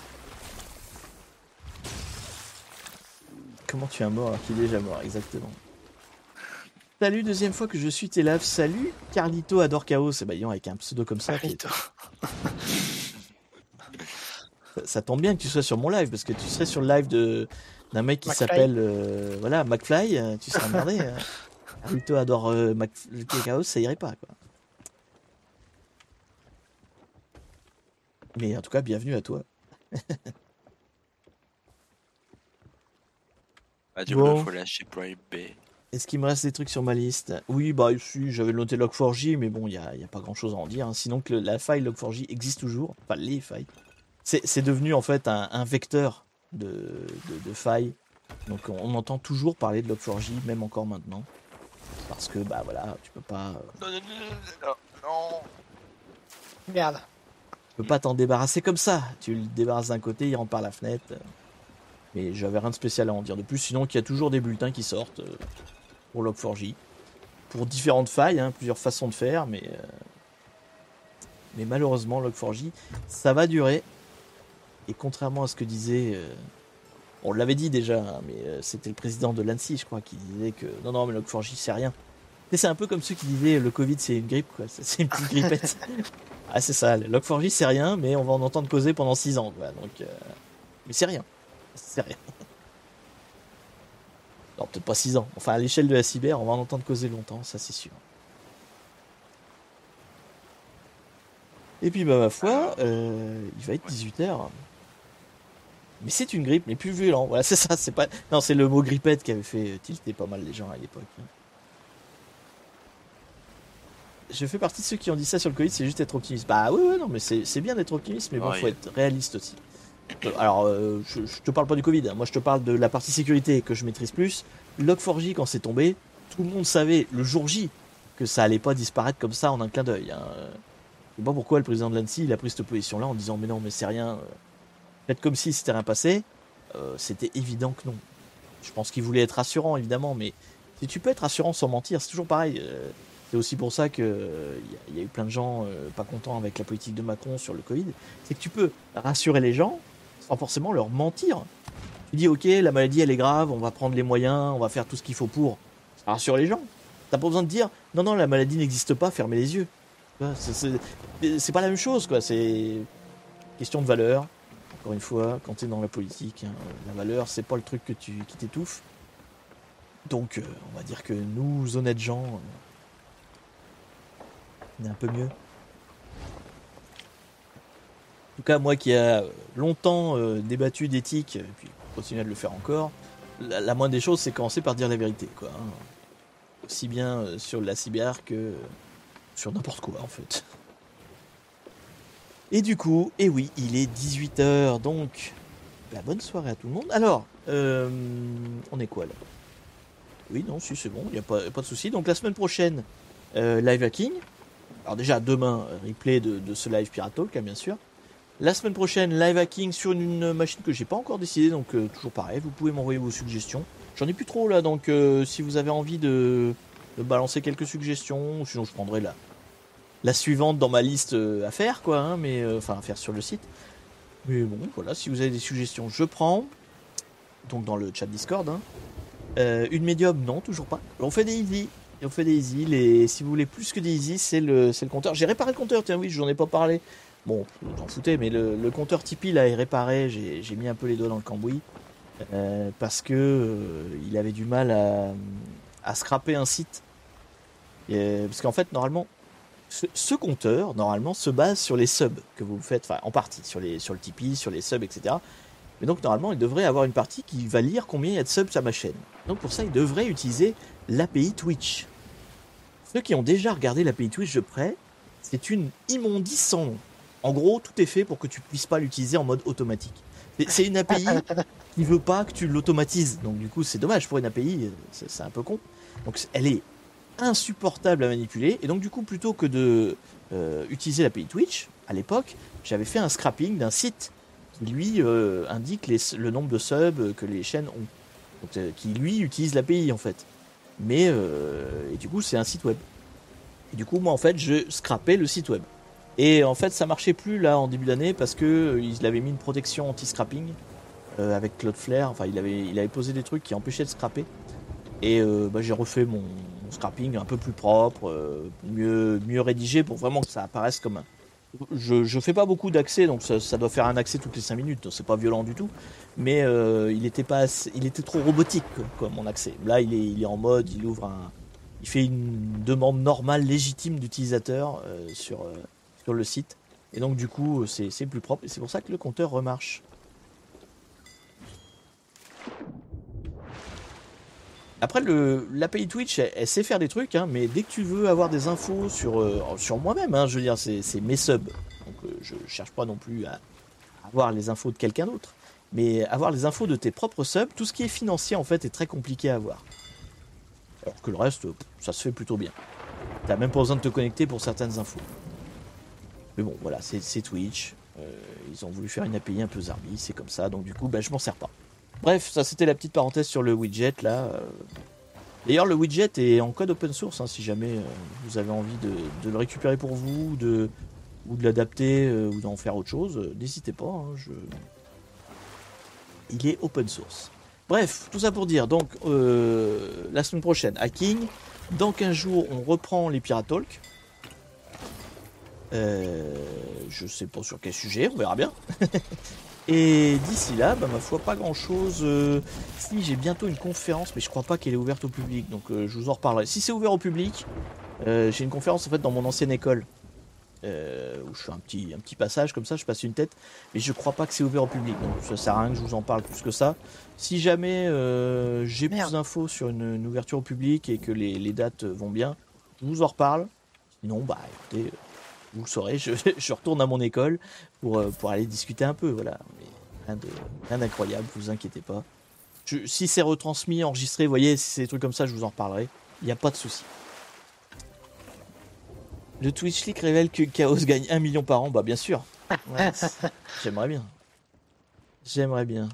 Comment tu es mort alors qu'il est déjà mort, exactement. Salut, deuxième fois que je suis tes lives. Salut, Carlito adore Chaos. Et bah, disons, avec un pseudo comme ça, Carlito. ça, ça tombe bien que tu sois sur mon live, parce que tu serais sur le live de d'un mec qui McFly. s'appelle euh, voilà, McFly, euh, tu serais emmerdé. hein. Carlito adore euh, Mac... Chaos, ça irait pas, quoi. Mais en tout cas, bienvenue à toi. Bah, du Bon. coup, il faut lâcher pour aller B. Est-ce qu'il me reste des trucs sur ma liste? Oui, bah si, j'avais noté log quatre j, mais bon, il n'y a, y a pas grand-chose à en dire. hein. Sinon que le- la faille log quatre j existe toujours, enfin les failles. C'est c'est devenu en fait un, un vecteur de, de, de failles. Donc on, on entend toujours parler de log quatre j, même encore maintenant. Parce que, bah voilà, tu peux pas, euh, Non, non, non, non, non. Merde. tu peux pas t'en débarrasser comme ça. Tu le débarrasses d'un côté, il rentre par la fenêtre. euh. Mais j'avais rien de spécial à en dire de plus, sinon qu'il y a toujours des bulletins qui sortent euh, pour log quatre j. Pour différentes failles, hein, plusieurs façons de faire, mais, euh, mais malheureusement, log quatre j, ça va durer. Et contrairement à ce que disait, euh, on l'avait dit déjà, hein, mais euh, c'était le président de l'ANSSI, je crois, qui disait que non, non, mais log quatre j, c'est rien. Et c'est un peu comme ceux qui disaient le Covid, c'est une grippe, quoi. C'est c'est une petite grippette. Ah, c'est ça, le log quatre j, c'est rien, mais on va en entendre causer pendant six ans, quoi. Donc, euh, mais c'est rien. C'est rien. Non, peut-être pas six ans. Enfin, à l'échelle de la cyber, on va en entendre causer longtemps, ça c'est sûr. Et puis, bah, ma foi, euh, il va être dix-huit heures. Mais c'est une grippe, mais plus violent. Voilà, c'est ça, c'est pas... Non, c'est le mot grippette qui avait fait tilter pas mal les gens à l'époque. Je fais partie de ceux qui ont dit ça sur le Covid, c'est juste être optimiste. Bah oui, ouais, non, mais c'est c'est bien d'être optimiste, mais bon, Ouais. faut être réaliste aussi. Euh, Alors, euh, je, je te parle pas du Covid, hein. Moi je te parle de la partie sécurité que je maîtrise plus. log quatre j, quand c'est tombé, tout le monde savait le jour J que ça allait pas disparaître comme ça en un clin d'œil. Hein. Je sais pas pourquoi le président de l'ANSSI il a pris cette position-là en disant mais non, mais c'est rien. euh, Faites comme si c'était rien passé. Euh, c'était évident que non. Je pense qu'il voulait être rassurant évidemment, mais si tu peux être rassurant sans mentir, c'est toujours pareil. Euh, c'est aussi pour ça que euh, y, a- y a eu plein de gens euh, pas contents avec la politique de Macron sur le Covid. C'est que tu peux rassurer les gens sans forcément leur mentir. Tu dis ok, la maladie elle est grave, on va prendre les moyens, on va faire tout ce qu'il faut pour. Ça rassure les gens. T'as pas besoin de dire non non la maladie n'existe pas, fermez les yeux. Tu vois, C'est c'est- c'est pas la même chose quoi. C'est question de valeur. Encore une fois, quand t'es dans la politique, hein, la valeur c'est pas le truc que tu qui t'étouffe. Donc euh, on va dire que nous honnêtes gens, euh, on est un peu mieux. En tout cas, moi qui a longtemps euh, débattu d'éthique, et puis continue à le faire encore, la, la moindre des choses, c'est commencer par dire la vérité, quoi. hein. aussi bien euh, sur la cyber que sur n'importe quoi en fait. Et du coup, et oui, il est dix-huit heures, donc bah, bonne soirée à tout le monde. Alors, euh, on est quoi là? Oui, non, si c'est bon, il n'y a pas, pas de souci. Donc la semaine prochaine, euh, live hacking. Alors déjà demain, replay de, de ce live Pirate Talk, hein, bien sûr. La semaine prochaine, live hacking sur une machine que j'ai pas encore décidé, donc euh, toujours pareil, vous pouvez m'envoyer vos suggestions. J'en ai plus trop là, donc euh, si vous avez envie de, de balancer quelques suggestions, ou sinon je prendrai la, la suivante dans ma liste euh, à faire, quoi, hein, mais euh, enfin à faire sur le site. Mais bon, voilà, si vous avez des suggestions, je prends. Donc dans le chat Discord. Hein. Euh, une médium, non, toujours pas. On fait des easy. On fait des easy. Et si vous voulez plus que des easy, c'est le, c'est le compteur. J'ai réparé le compteur, tiens, oui, j'en ai pas parlé. Bon, vous en foutez, mais le, le compteur Tipeee là est réparé. J'ai, j'ai mis un peu les doigts dans le cambouis. Euh, parce que euh, il avait du mal à, à scraper un site. Et, parce qu'en fait, normalement, ce, ce compteur, normalement, se base sur les subs que vous faites, enfin, en partie, sur, les, sur le Tipeee, sur les subs, et cetera. Mais donc, normalement, il devrait avoir une partie qui va lire combien il y a de subs sur ma chaîne. Donc, pour ça, il devrait utiliser l'A P I Twitch. Ceux qui ont déjà regardé l'A P I Twitch de près, c'est une immondice sans nom. En gros, tout est fait pour que tu puisses pas l'utiliser en mode automatique. C'est, c'est une A P I qui veut pas que tu l'automatises. Donc, du coup, c'est dommage pour une A P I, c'est, c'est un peu con. Donc, elle est insupportable à manipuler. Et donc, du coup, plutôt que de euh, utiliser l'A P I Twitch, à l'époque, j'avais fait un scrapping d'un site qui lui euh, indique les, le nombre de subs que les chaînes ont. Donc, euh, qui lui utilise l'A P I en fait. Mais euh, et du coup c'est un site web. Et du coup moi en fait je scrappais le site web. Et en fait ça marchait plus là en début d'année parce que euh, il avait mis une protection anti-scrapping euh, avec Cloudflare. Enfin il avait il avait posé des trucs qui empêchaient de scrapper. Et euh, bah, j'ai refait mon, mon scrapping un peu plus propre, euh, mieux mieux rédigé pour vraiment que ça apparaisse comme un. Je, je fais pas beaucoup d'accès, donc ça, ça doit faire un accès toutes les cinq minutes, donc c'est pas violent du tout. Mais euh, il était pas, assez, il était trop robotique quoi, mon accès. Là, il est, il est en mode, il ouvre un, il fait une demande normale, légitime d'utilisateur euh, sur euh, sur le site. Et donc du coup, c'est, c'est plus propre. Et c'est pour ça que le compteur remarche. Après, le, l'A P I Twitch, elle, elle sait faire des trucs, hein, mais dès que tu veux avoir des infos sur, euh, sur moi-même, hein, je veux dire, c'est, c'est mes subs. Donc, euh, je cherche pas non plus à avoir les infos de quelqu'un d'autre. Mais avoir les infos de tes propres subs, tout ce qui est financier, en fait, est très compliqué à avoir. Alors que le reste, ça se fait plutôt bien. T'as même pas besoin de te connecter pour certaines infos. Mais bon, voilà, c'est, c'est Twitch. Euh, ils ont voulu faire une A P I un peu zarbi, c'est comme ça. Donc, du coup, bah, je m'en sers pas. Bref, ça c'était la petite parenthèse sur le widget là. D'ailleurs, le widget est en code open source, hein, si jamais euh, vous avez envie de, de le récupérer pour vous, de, ou de l'adapter, euh, ou d'en faire autre chose, euh, n'hésitez pas. Hein, je... Il est open source. Bref, tout ça pour dire, donc euh, la semaine prochaine, hacking. Dans quinze jours, on reprend les Pirate Talk. Euh, je sais pas sur quel sujet, on verra bien. Et d'ici là, bah, ma foi, pas grand chose. Euh, si, j'ai bientôt une conférence, mais je crois pas qu'elle est ouverte au public, donc euh, je vous en reparlerai. Si c'est ouvert au public, euh, j'ai une conférence en fait dans mon ancienne école, euh, où je fais un petit, un petit passage comme ça, je passe une tête, mais je crois pas que c'est ouvert au public, donc ça sert à rien que je vous en parle plus que ça. Si jamais euh, j'ai Merde. plus d'infos sur une, une ouverture au public et que les, les dates vont bien, je vous en reparle. Sinon, bah écoutez. Vous le saurez, je, je retourne à mon école pour, pour aller discuter un peu, voilà. Mais rien, de, rien d'incroyable, vous inquiétez pas. Je, si c'est retransmis, enregistré, vous voyez, si c'est des trucs comme ça, je vous en reparlerai. Il n'y a pas de souci. Le Twitch Leak révèle que Chaos gagne un million par an, bah bien sûr. Ouais, j'aimerais bien. J'aimerais bien.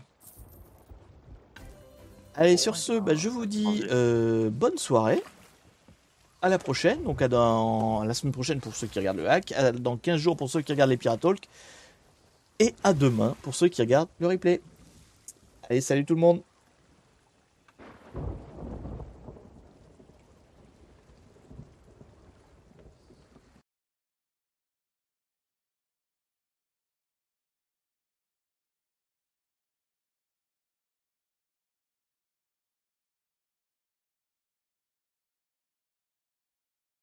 Allez, sur ce, bah, je vous dis euh, bonne soirée. À la prochaine, donc à, dans, à la semaine prochaine pour ceux qui regardent le hack, à, dans quinze jours pour ceux qui regardent les Pirate Talk, et à demain pour ceux qui regardent le replay. Allez, salut tout le monde!